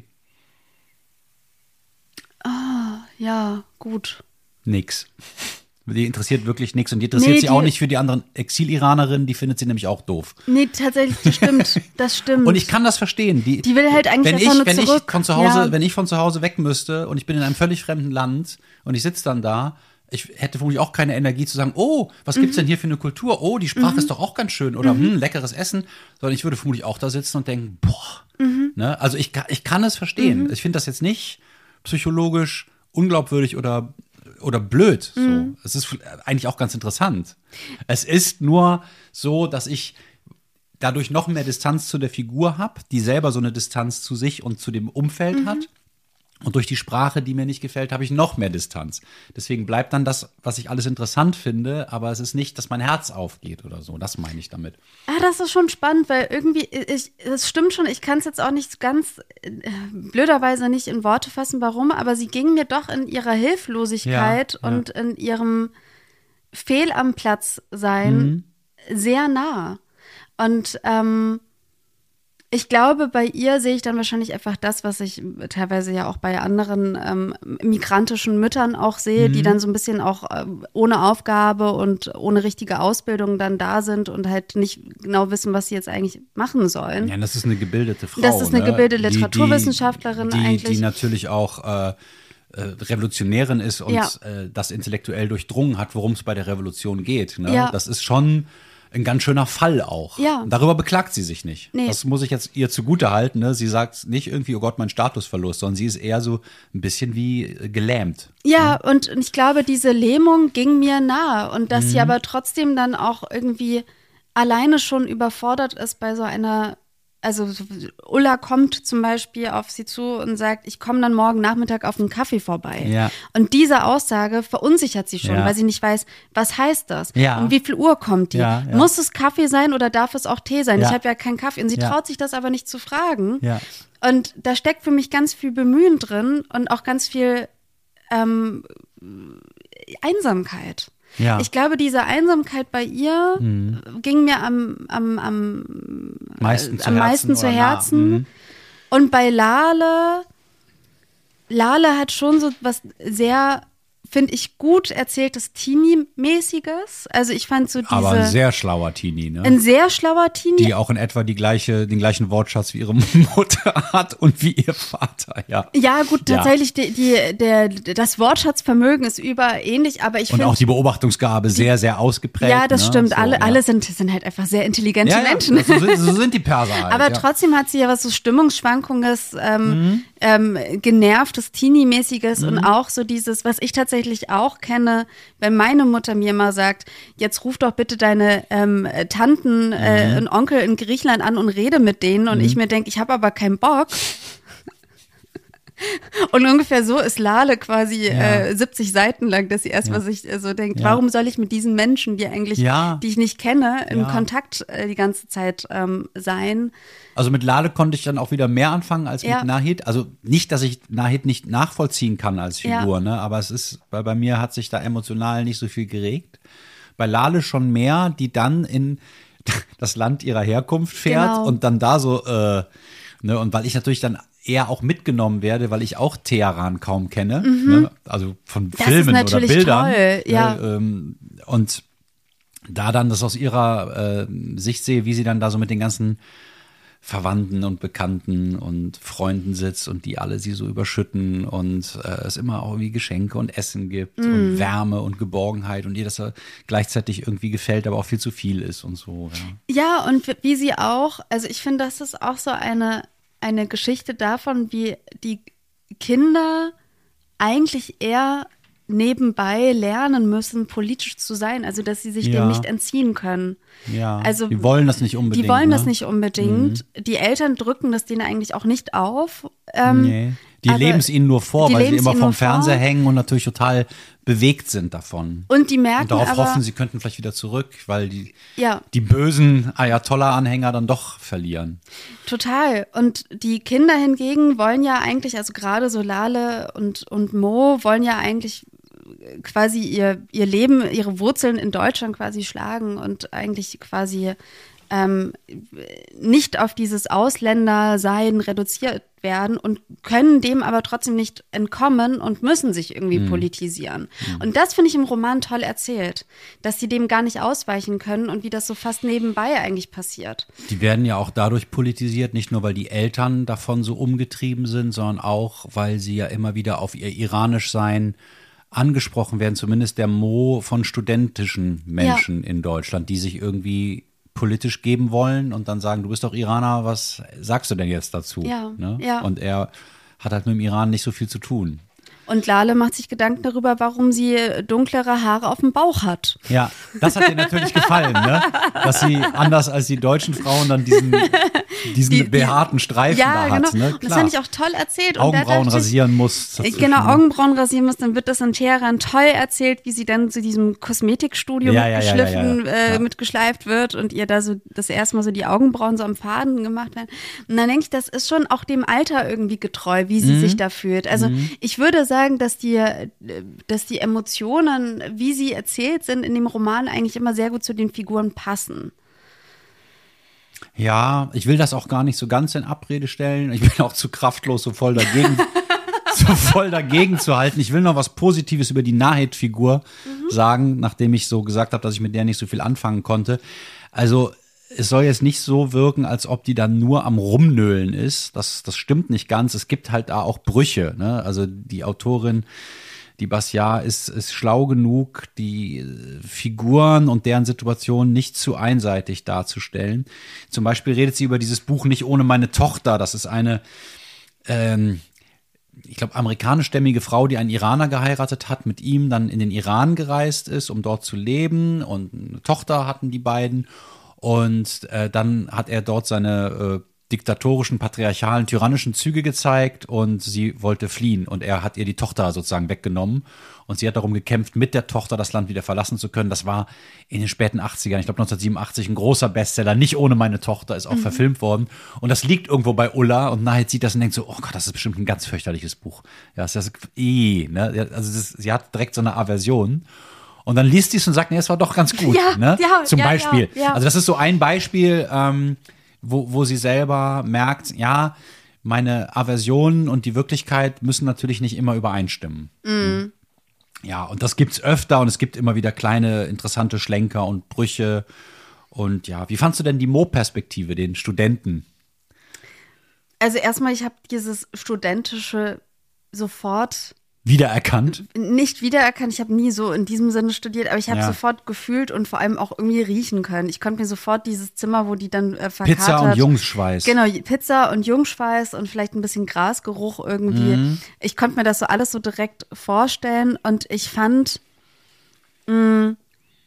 ja, gut. Nix. Die interessiert wirklich nichts und die interessiert Nee, sie auch die- nicht für die anderen Exil-Iranerinnen, die findet sie nämlich auch doof. Nee, tatsächlich, das stimmt. Das stimmt. Und ich kann das verstehen. Die, Die will halt eigentlich wenn einfach ich, nur wenn zurück. Ich von zu Hause, Ja. wenn ich von zu Hause weg müsste und ich bin in einem völlig fremden Land und ich sitze dann da, ich hätte vermutlich auch keine Energie zu sagen, oh, was gibt's denn hier für eine Kultur? Oh, die Sprache ist doch auch ganz schön oder hm, leckeres Essen. Sondern ich würde vermutlich auch da sitzen und denken, boah. Ne? Also ich, ka- ich kann es verstehen. Ich finde das jetzt nicht psychologisch unglaubwürdig oder oder blöd. So. Es ist eigentlich auch ganz interessant. Es ist nur so, dass ich dadurch noch mehr Distanz zu der Figur habe, die selber so eine Distanz zu sich und zu dem Umfeld hat. Und durch die Sprache, die mir nicht gefällt, habe ich noch mehr Distanz. Deswegen bleibt dann das, was ich alles interessant finde, aber es ist nicht, dass mein Herz aufgeht oder so. Das meine ich damit. Ah, das ist schon spannend, weil irgendwie, ich, es stimmt schon, ich kann es jetzt auch nicht ganz, äh, blöderweise nicht in Worte fassen, warum, aber sie ging mir doch in ihrer Hilflosigkeit Ja, ja. und in ihrem Fehl am Platz sein Mhm. sehr nah. Und ähm, ich glaube, bei ihr sehe ich dann wahrscheinlich einfach das, was ich teilweise ja auch bei anderen ähm, migrantischen Müttern auch sehe, Mhm. die dann so ein bisschen auch ähm, ohne Aufgabe und ohne richtige Ausbildung dann da sind und halt nicht genau wissen, was sie jetzt eigentlich machen sollen. Ja, das ist eine gebildete Frau. Das ist eine ne? gebildete Die- die- Literaturwissenschaftlerin die, eigentlich. Die natürlich auch äh, äh, Revolutionärin ist und Ja. äh, das intellektuell durchdrungen hat, worum es bei der Revolution geht. Ne? Ja. Das ist schon ein ganz schöner Fall auch. Ja. Und darüber beklagt sie sich nicht. Nee. Das muss ich jetzt ihr zugute halten. Ne? Sie sagt nicht irgendwie, oh Gott, mein Statusverlust, sondern sie ist eher so ein bisschen wie gelähmt. Ja, mhm. und ich glaube, diese Lähmung ging mir nahe. Und dass mhm. sie aber trotzdem dann auch irgendwie alleine schon überfordert ist bei so einer, also Ulla kommt zum Beispiel auf sie zu und sagt, ich komme dann morgen Nachmittag auf einen Kaffee vorbei. Ja. Und diese Aussage verunsichert sie schon, Ja. weil sie nicht weiß, was heißt das? Ja. Um wie viel Uhr kommt die? Ja, ja. Muss es Kaffee sein oder darf es auch Tee sein? Ja. Ich habe ja keinen Kaffee. Und sie Ja. traut sich das aber nicht zu fragen. Ja. Und da steckt für mich ganz viel Bemühen drin und auch ganz viel ähm, Einsamkeit. Ja. Ich glaube, diese Einsamkeit bei ihr Mhm. ging mir am, am, am, Meisten äh, zu am Herzen meisten zu oder nah. Herzen. Mhm. Und bei Lale, Lale hat schon so was sehr, finde ich, gut erzähltes Teenie-mäßiges. Also ich fand so diese, Aber ein sehr schlauer Teenie, ne? ein sehr schlauer Teenie. Die auch in etwa die gleiche, den gleichen Wortschatz wie ihre Mutter hat und wie ihr Vater, ja. Ja, gut, Ja. tatsächlich, die, die, der, das Wortschatzvermögen ist überähnlich, aber ich Und finde. auch die Beobachtungsgabe sehr, sehr ausgeprägt. Ja, das ne? stimmt. So, alle ja. alle sind, sind halt einfach sehr intelligente ja, ja, Menschen. so, sind, so sind die Perser halt. Aber ja. trotzdem hat sie ja was so Stimmungsschwankunges, ähm, Mhm. ähm, genervtes, Teenie-mäßiges und auch so dieses, was ich tatsächlich auch kenne, wenn meine Mutter mir immer sagt, jetzt ruf doch bitte deine ähm, Tanten äh, Mhm. und Onkel in Griechenland an und rede mit denen und ich mir denke, ich habe aber keinen Bock. Und ungefähr so ist Lale quasi Ja. äh, siebzig Seiten lang, dass sie erstmal Ja. sich äh, so denkt, Ja. warum soll ich mit diesen Menschen, die eigentlich, Ja. die ich nicht kenne, in Ja. Kontakt äh, die ganze Zeit ähm, sein? Also mit Lale konnte ich dann auch wieder mehr anfangen als Ja. mit Nahid. Also nicht, dass ich Nahid nicht nachvollziehen kann als Figur, Ja. ne? Aber es ist, weil bei mir hat sich da emotional nicht so viel geregt. Bei Lale schon mehr, die dann in das Land ihrer Herkunft fährt Genau. und dann da so, äh, ne? Und weil ich natürlich dann eher auch mitgenommen werde, weil ich auch Teheran kaum kenne, ne? Also von Das ist Filmen oder natürlich Bildern. toll, ja. Ne? Ähm, und da dann das aus ihrer äh, Sicht sehe, wie sie dann da so mit den ganzen Verwandten und Bekannten und Freunden sitzt und die alle sie so überschütten und äh, es immer auch irgendwie Geschenke und Essen gibt Mm. und Wärme und Geborgenheit und ihr das gleichzeitig irgendwie gefällt, aber auch viel zu viel ist und so. Ja, Ja, und wie sie auch, also ich finde, das ist auch so eine, eine Geschichte davon, wie die Kinder eigentlich eher nebenbei lernen müssen, politisch zu sein, also dass sie sich Ja. dem nicht entziehen können. ja. Also die wollen das nicht unbedingt. Die wollen ne? das nicht unbedingt. Die Eltern drücken das denen eigentlich auch nicht auf. Ähm, Nee. Die aber leben es ihnen nur vor, die weil sie leben's immer ihnen vom nur Fernseher vor. hängen und natürlich total bewegt sind davon. Und die merken Und darauf aber, hoffen, sie könnten vielleicht wieder zurück, weil die, ja, die bösen Ayatollah-Anhänger dann doch verlieren. total. Und die Kinder hingegen wollen ja eigentlich, also gerade so Lale und, und Mo wollen ja eigentlich quasi ihr, ihr Leben, ihre Wurzeln in Deutschland quasi schlagen und eigentlich quasi ähm, nicht auf dieses Ausländersein reduziert werden und können dem aber trotzdem nicht entkommen und müssen sich irgendwie Mhm. politisieren. Und das finde ich im Roman toll erzählt, dass sie dem gar nicht ausweichen können und wie das so fast nebenbei eigentlich passiert. Die werden ja auch dadurch politisiert, nicht nur, weil die Eltern davon so umgetrieben sind, sondern auch, weil sie ja immer wieder auf ihr Iranischsein angesprochen werden, zumindest der Mo von studentischen Menschen in Deutschland, die sich irgendwie politisch geben wollen und dann sagen, du bist doch Iraner, was sagst du denn jetzt dazu? Ja, ne? ja. Und er hat halt mit dem Iran nicht so viel zu tun. Und Lale macht sich Gedanken darüber, warum sie dunklere Haare auf dem Bauch hat. Ja, das hat ihr natürlich gefallen, ne? Dass sie anders als die deutschen Frauen dann diesen, diesen Die- die- behaarten Streifen Ja, da genau. hat. Ne? Und das fand ich auch toll erzählt. Und da Augenbrauen dachte ich, rasieren muss. dazwischen, Genau, ne? Augenbrauen rasieren muss, dann wird das in Teheran toll erzählt, wie sie dann zu diesem Kosmetikstudio Ja, ja, ja, mitgeschliffen, ja, ja, ja. Äh, Ja. mitgeschleift wird und ihr da so das erste Mal so die Augenbrauen so am Faden gemacht werden. Und dann denke ich, das ist schon auch dem Alter irgendwie getreu, wie sie Mhm. sich da fühlt. Also ich würde sagen, dass die, dass die Emotionen, wie sie erzählt sind, in dem Roman eigentlich immer sehr gut zu den Figuren passen. Ja, ich will das auch gar nicht so ganz in Abrede stellen. Ich bin auch zu kraftlos, so voll dagegen, so voll dagegen zu halten. Ich will noch was Positives über die Nahid-Figur sagen, nachdem ich so gesagt habe, dass ich mit der nicht so viel anfangen konnte. Also es soll jetzt nicht so wirken, als ob die dann nur am Rumnölen ist. Das, das stimmt nicht ganz. Es gibt halt da auch Brüche. Ne? Also die Autorin die Bashar ist, ist schlau genug, die Figuren und deren Situationen nicht zu einseitig darzustellen. Zum Beispiel redet sie über dieses Buch Nicht ohne meine Tochter. Das ist eine, ähm, ich glaube, amerikanischstämmige Frau, die einen Iraner geheiratet hat, mit ihm dann in den Iran gereist ist, um dort zu leben. Und eine Tochter hatten die beiden. Und äh, dann hat er dort seine äh, diktatorischen, patriarchalen, tyrannischen Züge gezeigt und sie wollte fliehen. Und er hat ihr die Tochter sozusagen weggenommen. Und sie hat darum gekämpft, mit der Tochter das Land wieder verlassen zu können. Das war in den späten achtzigern, ich glaube neunzehnhundertsiebenundachtzig, ein großer Bestseller. Nicht ohne meine Tochter, ist auch mhm. verfilmt worden. Und das liegt irgendwo bei Ulla. Und Nahid sieht das und denkt so, oh Gott, das ist bestimmt ein ganz fürchterliches Buch. Ja, das ist eh, ne? Also das, sie hat direkt so eine Aversion. Und dann liest sie es und sagt, nee, es war doch ganz gut. Ja, ne? ja, Zum ja, Beispiel. Ja, ja. Also das ist so ein Beispiel, ähm, wo, wo sie selber merkt, ja, meine Aversionen und die Wirklichkeit müssen natürlich nicht immer übereinstimmen. Mhm. Ja, und das gibt's öfter und es gibt immer wieder kleine interessante Schlenker und Brüche. Und ja, wie fandst du denn die Mo-Perspektive, den Studenten? Also erstmal, ich habe dieses studentische sofort Wiedererkannt? Nicht wiedererkannt, ich habe nie so in diesem Sinne studiert, aber ich habe Ja. sofort gefühlt und vor allem auch irgendwie riechen können. Ich konnte mir sofort dieses Zimmer, wo die dann äh, verkatert. Pizza und Jungsschweiß. Genau, Pizza und Jungschweiß und vielleicht ein bisschen Grasgeruch irgendwie. Mhm. Ich konnte mir das so alles so direkt vorstellen und ich fand, mh,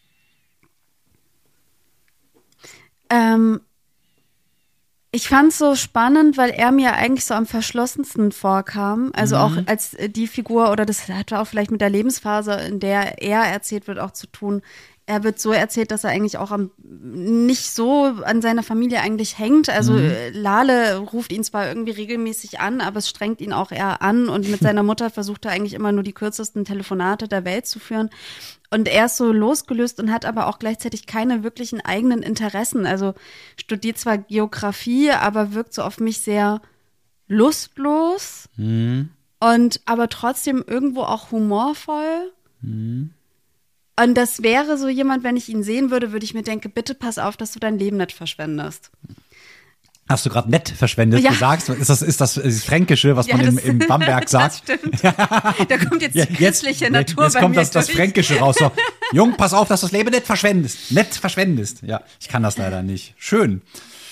ähm, ich fand es so spannend, weil er mir eigentlich so am verschlossensten vorkam. Also Mhm. auch als äh, die Figur, oder das hatte auch vielleicht mit der Lebensphase, in der er erzählt wird, auch zu tun. Er wird so erzählt, dass er eigentlich auch am, nicht so an seiner Familie eigentlich hängt. Also Mhm. äh, Lale ruft ihn zwar irgendwie regelmäßig an, aber es strengt ihn auch eher an. Und mit seiner Mutter versucht er eigentlich immer nur die kürzesten Telefonate der Welt zu führen. Und er ist so losgelöst und hat aber auch gleichzeitig keine wirklichen eigenen Interessen. Also studiert zwar Geografie, aber wirkt so auf mich sehr lustlos Mhm. und aber trotzdem irgendwo auch humorvoll. Mhm. Und das wäre so jemand, wenn ich ihn sehen würde, würde ich mir denken, bitte pass auf, dass du dein Leben nicht verschwendest. Hast du gerade nett verschwendet Ja. gesagt? Ist das, ist das, ist das Fränkische, was Ja, man im, das- im Bamberg sagt? Das stimmt. Da kommt jetzt die künstliche Natur jetzt bei kommt mir das, das durch. Fränkische raus. So, Jung, pass auf, dass du das Leben nicht verschwendest. Nicht verschwendest. Ja, ich kann das leider nicht. Schön.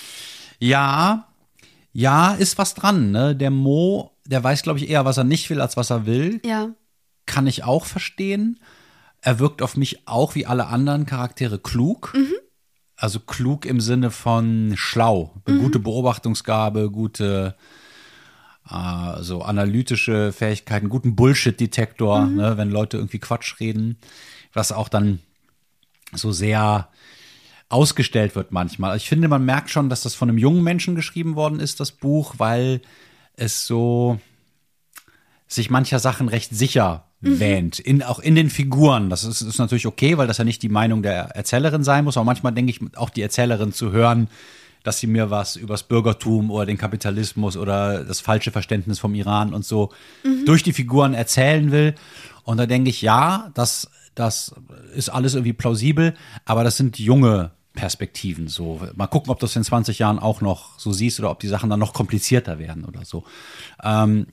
Ja, ja, ist was dran. Ne? Der Mo, der weiß, glaube ich, eher, was er nicht will, als was er will. Ja. Kann ich auch verstehen. Er wirkt auf mich auch wie alle anderen Charaktere klug. Mhm. Also klug im Sinne von schlau. Mhm. Gute Beobachtungsgabe, gute äh, so analytische Fähigkeiten, guten Bullshit-Detektor, Mhm. ne, wenn Leute irgendwie Quatsch reden. Was auch dann so sehr ausgestellt wird manchmal. Ich finde, man merkt schon, dass das von einem jungen Menschen geschrieben worden ist, das Buch, weil es so sich mancher Sachen recht sicher wähnt, in, auch in den Figuren. Das ist, ist natürlich okay, weil das ja nicht die Meinung der Erzählerin sein muss, aber manchmal denke ich auch die Erzählerin zu hören, dass sie mir was übers Bürgertum oder den Kapitalismus oder das falsche Verständnis vom Iran und so durch die Figuren erzählen will. Und da denke ich, ja, das, das ist alles irgendwie plausibel, aber das sind junge Perspektiven so. Mal gucken, ob du das in zwanzig Jahren auch noch so siehst oder ob die Sachen dann noch komplizierter werden oder so. Ähm,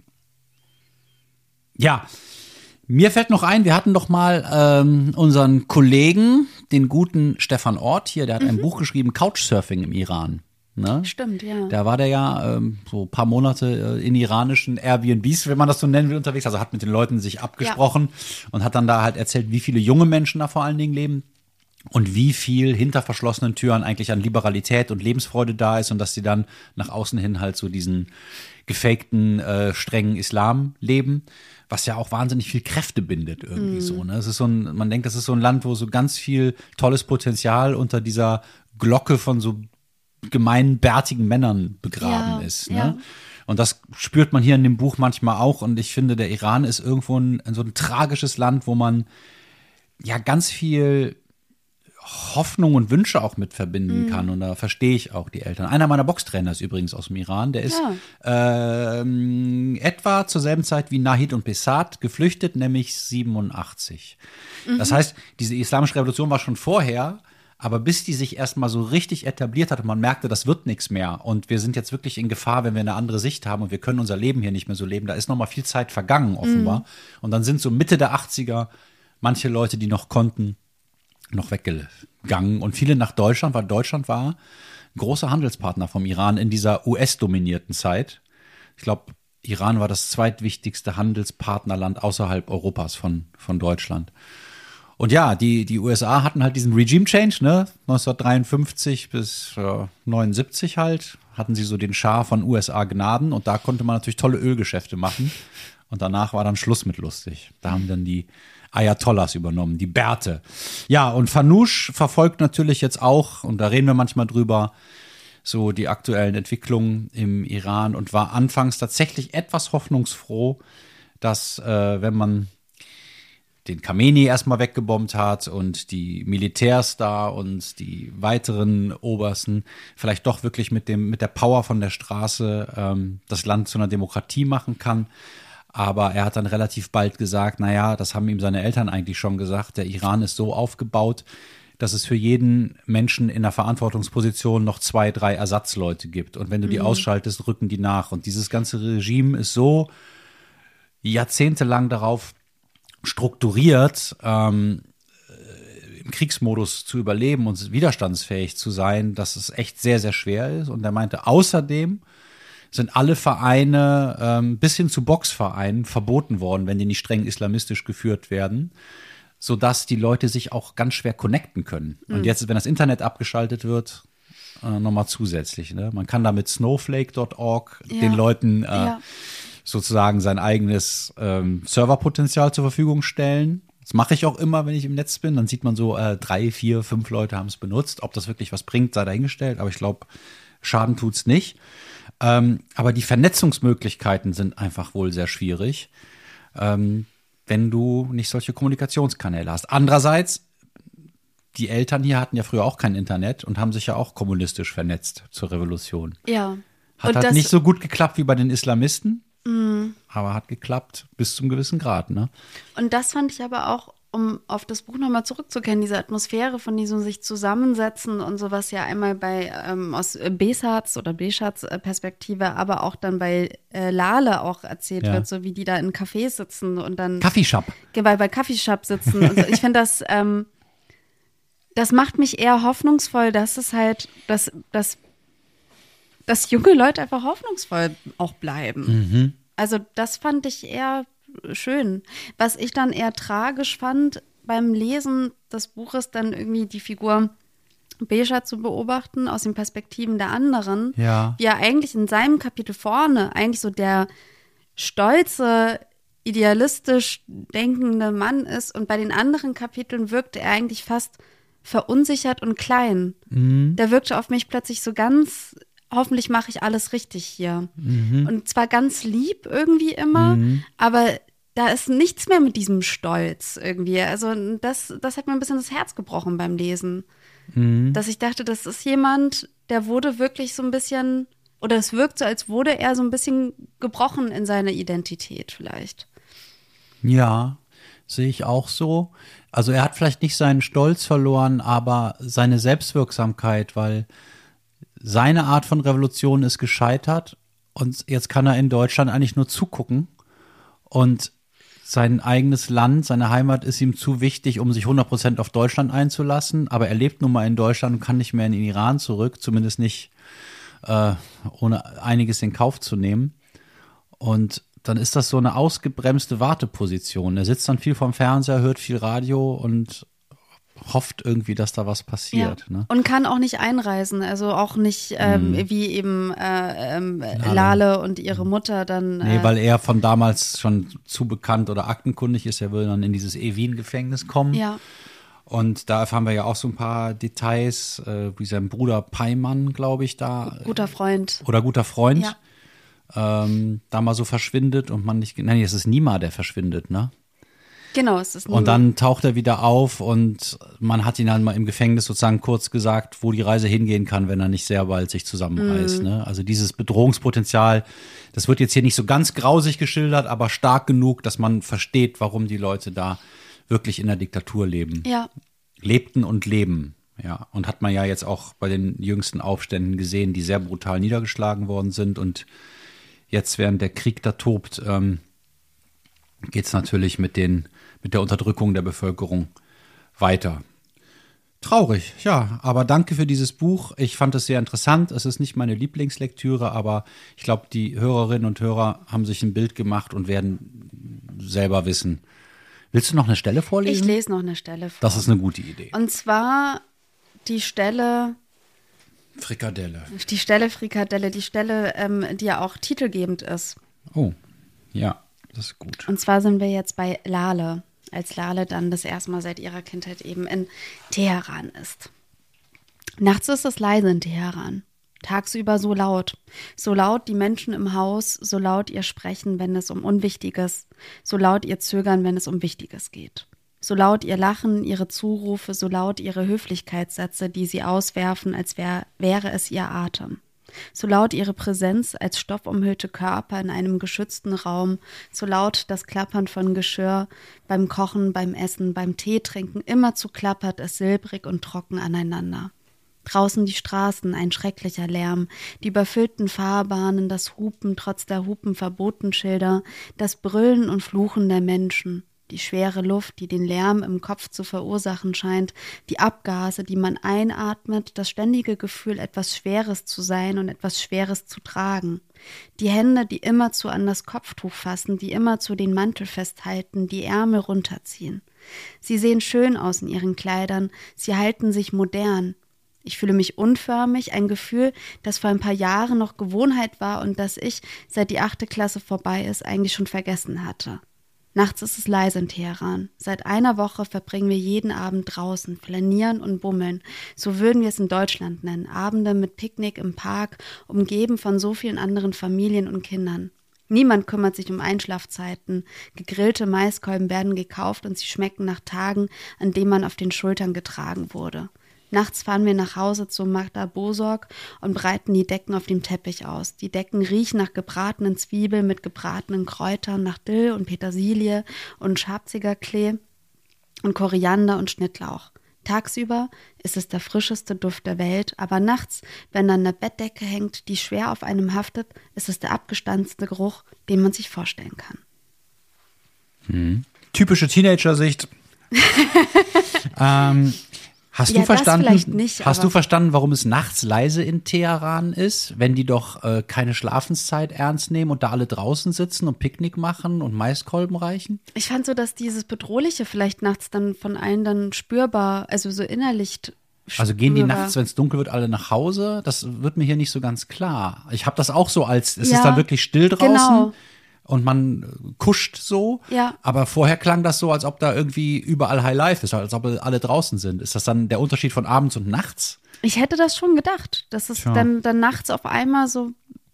ja, mir fällt noch ein, wir hatten doch mal ähm, unseren Kollegen, den guten Stefan Ort hier, der hat ein Buch geschrieben, Couchsurfing im Iran. Ne? Stimmt, ja. Da war der ja ähm, so ein paar Monate äh, in iranischen Airbnbs, wenn man das so nennen will, unterwegs. Also hat mit den Leuten sich abgesprochen und hat dann da halt erzählt, wie viele junge Menschen da vor allen Dingen leben. Und wie viel hinter verschlossenen Türen eigentlich an Liberalität und Lebensfreude da ist und dass sie dann nach außen hin halt so diesen gefakten, äh, strengen Islam leben, was ja auch wahnsinnig viel Kräfte bindet irgendwie mm. so. Ne? Es ist so ein, man denkt, das ist so ein Land, wo so ganz viel tolles Potenzial unter dieser Glocke von so gemeinen, bärtigen Männern begraben Ja, ist. Ne? ja. Und das spürt man hier in dem Buch manchmal auch. Und ich finde, der Iran ist irgendwo ein, so ein tragisches Land, wo man ja ganz viel Hoffnung und Wünsche auch mit verbinden kann. Und da verstehe ich auch die Eltern. Einer meiner Boxtrainer ist übrigens aus dem Iran. Der ist Ja. ähm, etwa zur selben Zeit wie Nahid und Besat geflüchtet, nämlich siebenundachtzig. Das heißt, diese islamische Revolution war schon vorher, Aber bis die sich erstmal so richtig etabliert hat und man merkte, das wird nichts mehr und wir sind jetzt wirklich in Gefahr, wenn wir eine andere Sicht haben und wir können unser Leben hier nicht mehr so leben, da ist noch mal viel Zeit vergangen offenbar. Mhm. Und dann sind so Mitte der achtziger manche Leute, die noch konnten, noch weggegangen und viele nach Deutschland, weil Deutschland war ein großer Handelspartner vom Iran in dieser U S-dominierten Zeit. Ich glaube, Iran war das zweitwichtigste Handelspartnerland außerhalb Europas von, von Deutschland. Und ja, die, die U S A hatten halt diesen Regime Change, ne, neunzehnhundertdreiundfünfzig bis äh, neunundsiebzig halt, hatten sie so den Schah von U S A Gnaden und da konnte man natürlich tolle Ölgeschäfte machen. Und danach war dann Schluss mit lustig. Da haben dann die Ayatollahs übernommen, die Bärte. Ja, und Fanouche verfolgt natürlich jetzt auch, und da reden wir manchmal drüber, so die aktuellen Entwicklungen im Iran und war anfangs tatsächlich etwas hoffnungsfroh, dass äh, wenn man den Khamenei erstmal weggebombt hat und die Militärs da und die weiteren Obersten vielleicht doch wirklich mit dem mit der Power von der Straße ähm, das Land zu einer Demokratie machen kann. Aber er hat dann relativ bald gesagt, naja, das haben ihm seine Eltern eigentlich schon gesagt, der Iran ist so aufgebaut, dass es für jeden Menschen in einer Verantwortungsposition noch zwei, drei Ersatzleute gibt. Und wenn du die mhm. ausschaltest, rücken die nach. Und dieses ganze Regime ist so jahrzehntelang darauf strukturiert, ähm, im Kriegsmodus zu überleben und widerstandsfähig zu sein, dass es echt sehr, sehr schwer ist. Und er meinte, außerdem sind alle Vereine ähm, bis hin zu Boxvereinen verboten worden, wenn die nicht streng islamistisch geführt werden, sodass die Leute sich auch ganz schwer connecten können. Mhm. Und jetzt, wenn das Internet abgeschaltet wird, äh, nochmal zusätzlich. Ne? Man kann da mit snowflake Punkt org ja. den Leuten äh, ja. sozusagen sein eigenes ähm, Serverpotenzial zur Verfügung stellen. Das mache ich auch immer, wenn ich im Netz bin. Dann sieht man so, äh, drei, vier, fünf Leute haben es benutzt. Ob das wirklich was bringt, sei dahingestellt. Aber ich glaube, Schaden tut's nicht. Ähm, aber die Vernetzungsmöglichkeiten sind einfach wohl sehr schwierig, ähm, wenn du nicht solche Kommunikationskanäle hast. Andererseits, die Eltern hier hatten ja früher auch kein Internet und haben sich ja auch kommunistisch vernetzt zur Revolution. Ja. Hat und halt das, nicht so gut geklappt wie bei den Islamisten, mh. aber hat geklappt bis zum gewissen Grad. Ne? Und das fand ich aber auch, um auf das Buch nochmal zurückzukehren, diese Atmosphäre von diesem sich zusammensetzen und sowas ja einmal bei ähm, aus Besats oder Beschats Perspektive, aber auch dann bei äh, Lale auch erzählt ja. wird, so wie die da in Cafés sitzen und dann Kaffeeshop. Bei, bei Kaffeeshop sitzen. Und so. Ich finde das, ähm, das macht mich eher hoffnungsvoll, dass es halt, dass, dass, dass junge Leute einfach hoffnungsvoll auch bleiben. Mhm. Also das fand ich eher schön. Was ich dann eher tragisch fand beim Lesen des Buches, dann irgendwie die Figur Beschat zu beobachten aus den Perspektiven der anderen, ja. wie er eigentlich in seinem Kapitel vorne eigentlich so der stolze, idealistisch denkende Mann ist und bei den anderen Kapiteln wirkte er eigentlich fast verunsichert und klein. Mhm. Der wirkte auf mich plötzlich so ganz, hoffentlich mache ich alles richtig hier. Mhm. Und zwar ganz lieb irgendwie immer, mhm. aber da ist nichts mehr mit diesem Stolz irgendwie. Also das, das hat mir ein bisschen das Herz gebrochen beim Lesen. Mhm. Dass ich dachte, das ist jemand, der wurde wirklich so ein bisschen, oder es wirkt so, als wurde er so ein bisschen gebrochen in seiner Identität vielleicht. Ja, sehe ich auch so. Also er hat vielleicht nicht seinen Stolz verloren, aber seine Selbstwirksamkeit, weil seine Art von Revolution ist gescheitert und jetzt kann er in Deutschland eigentlich nur zugucken und sein eigenes Land, seine Heimat ist ihm zu wichtig, um sich hundert Prozent auf Deutschland einzulassen, aber er lebt nun mal in Deutschland und kann nicht mehr in den Iran zurück, zumindest nicht äh, ohne einiges in Kauf zu nehmen. Und dann ist das so eine ausgebremste Warteposition. Er sitzt dann viel vorm Fernseher, hört viel Radio und hofft irgendwie, dass da was passiert. Ja. Ne? Und kann auch nicht einreisen, also auch nicht ähm, mm. wie eben äh, ähm, Lale. Lale und ihre Mutter dann. Nee, äh, weil er von damals schon zu bekannt oder aktenkundig ist. Er will dann in dieses Evin-Gefängnis kommen. Ja. Und da erfahren wir ja auch so ein paar Details, äh, wie sein Bruder Peimann, glaube ich, da. Guter Freund. Oder guter Freund. Ja. Ähm, da mal so verschwindet und man nicht, nein, es ist Nima, der verschwindet, ne? Genau, es ist Nima. Und dann taucht er wieder auf und man hat ihn dann mal im Gefängnis sozusagen kurz gesagt, wo die Reise hingehen kann, wenn er nicht sehr bald sich zusammenreißt, mhm. ne? Also dieses Bedrohungspotenzial, das wird jetzt hier nicht so ganz grausig geschildert, aber stark genug, dass man versteht, warum die Leute da wirklich in der Diktatur leben. Ja. Lebten und leben. Ja, und hat man ja jetzt auch bei den jüngsten Aufständen gesehen, die sehr brutal niedergeschlagen worden sind. Und jetzt, während der Krieg da tobt, ähm, geht es natürlich mit, den, mit der Unterdrückung der Bevölkerung weiter. Traurig, ja, aber danke für dieses Buch. Ich fand es sehr interessant. Es ist nicht meine Lieblingslektüre, aber ich glaube, die Hörerinnen und Hörer haben sich ein Bild gemacht und werden selber wissen. Willst du noch eine Stelle vorlesen? Ich lese noch eine Stelle vor. Das ist eine gute Idee. Und zwar die Stelle Frikadelle. Die Stelle Frikadelle, die Stelle, ähm, die ja auch titelgebend ist. Oh, ja, das ist gut. Und zwar sind wir jetzt bei Lale, als Lale dann das erste Mal seit ihrer Kindheit eben in Teheran ist. Nachts ist es leise in Teheran. Tagsüber so laut. So laut die Menschen im Haus, so laut ihr Sprechen, wenn es um Unwichtiges, so laut ihr Zögern, wenn es um Wichtiges geht. So laut ihr Lachen, ihre Zurufe, so laut ihre Höflichkeitssätze, die sie auswerfen, als wär, wäre es ihr Atem. So laut ihre Präsenz als stoffumhüllte Körper in einem geschützten Raum, so laut das Klappern von Geschirr beim Kochen, beim Essen, beim Teetrinken, immerzu klappert es silbrig und trocken aneinander. Draußen die Straßen, ein schrecklicher Lärm, die überfüllten Fahrbahnen, das Hupen trotz der Hupenverbotenschilder, das Brüllen und Fluchen der Menschen. Die schwere Luft, die den Lärm im Kopf zu verursachen scheint, die Abgase, die man einatmet, das ständige Gefühl, etwas Schweres zu sein und etwas Schweres zu tragen. Die Hände, die immerzu an das Kopftuch fassen, die immerzu den Mantel festhalten, die Ärmel runterziehen. Sie sehen schön aus in ihren Kleidern, sie halten sich modern. Ich fühle mich unförmig, ein Gefühl, das vor ein paar Jahren noch Gewohnheit war und das ich, seit die achte Klasse vorbei ist, eigentlich schon vergessen hatte. Nachts ist es leise in Teheran. Seit einer Woche verbringen wir jeden Abend draußen, flanieren und bummeln. So würden wir es in Deutschland nennen. Abende mit Picknick im Park, umgeben von so vielen anderen Familien und Kindern. Niemand kümmert sich um Einschlafzeiten. Gegrillte Maiskolben werden gekauft und sie schmecken nach Tagen, an denen man auf den Schultern getragen wurde. Nachts fahren wir nach Hause zu Magda Bosorg und breiten die Decken auf dem Teppich aus. Die Decken riechen nach gebratenen Zwiebeln mit gebratenen Kräutern, nach Dill und Petersilie und Schabzigerklee und Koriander und Schnittlauch. Tagsüber ist es der frischeste Duft der Welt, aber nachts, wenn an der Bettdecke hängt, die schwer auf einem haftet, ist es der abgestanzte Geruch, den man sich vorstellen kann. Hm. Typische Teenager-Sicht. ähm, hast ja, du verstanden, das vielleicht nicht, hast aber du verstanden, warum es nachts leise in Teheran ist, wenn die doch äh, keine Schlafenszeit ernst nehmen und da alle draußen sitzen und Picknick machen und Maiskolben reichen? Ich fand so, dass dieses Bedrohliche vielleicht nachts dann von allen dann spürbar, also so innerlich spürbar. Also gehen die nachts, wenn es dunkel wird, alle nach Hause? Das wird mir hier nicht so ganz klar. Ich habe das auch so als, es Ja, ist dann wirklich still draußen. genau. Und man kuscht so, Ja. aber vorher klang das so, als ob da irgendwie überall High Life ist, als ob alle draußen sind. Ist das dann der Unterschied von abends und nachts? Ich hätte das schon gedacht, dass es Tja. dann, dann nachts auf einmal so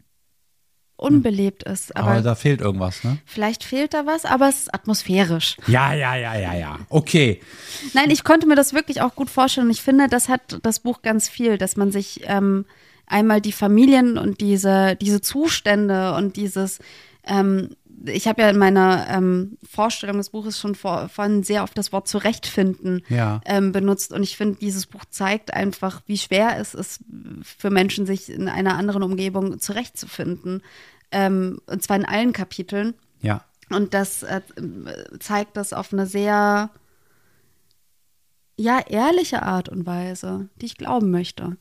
unbelebt ist. Aber, Aber da fehlt irgendwas, ne? vielleicht fehlt da was, aber es ist atmosphärisch. Ja, ja, ja, ja, ja. Okay. Nein, ich konnte mir das wirklich auch gut vorstellen. Ich finde, das hat das Buch ganz viel, dass man sich ähm, einmal die Familien und diese, diese Zustände und dieses Ähm, ich habe ja in meiner ähm, Vorstellung des Buches schon vor, vorhin sehr oft das Wort zurechtfinden Ja. ähm, benutzt und ich finde, dieses Buch zeigt einfach, wie schwer es ist für Menschen, sich in einer anderen Umgebung zurechtzufinden, ähm, und zwar in allen Kapiteln, Ja. und das äh, zeigt das auf eine sehr ja, ehrliche Art und Weise, die ich glauben möchte.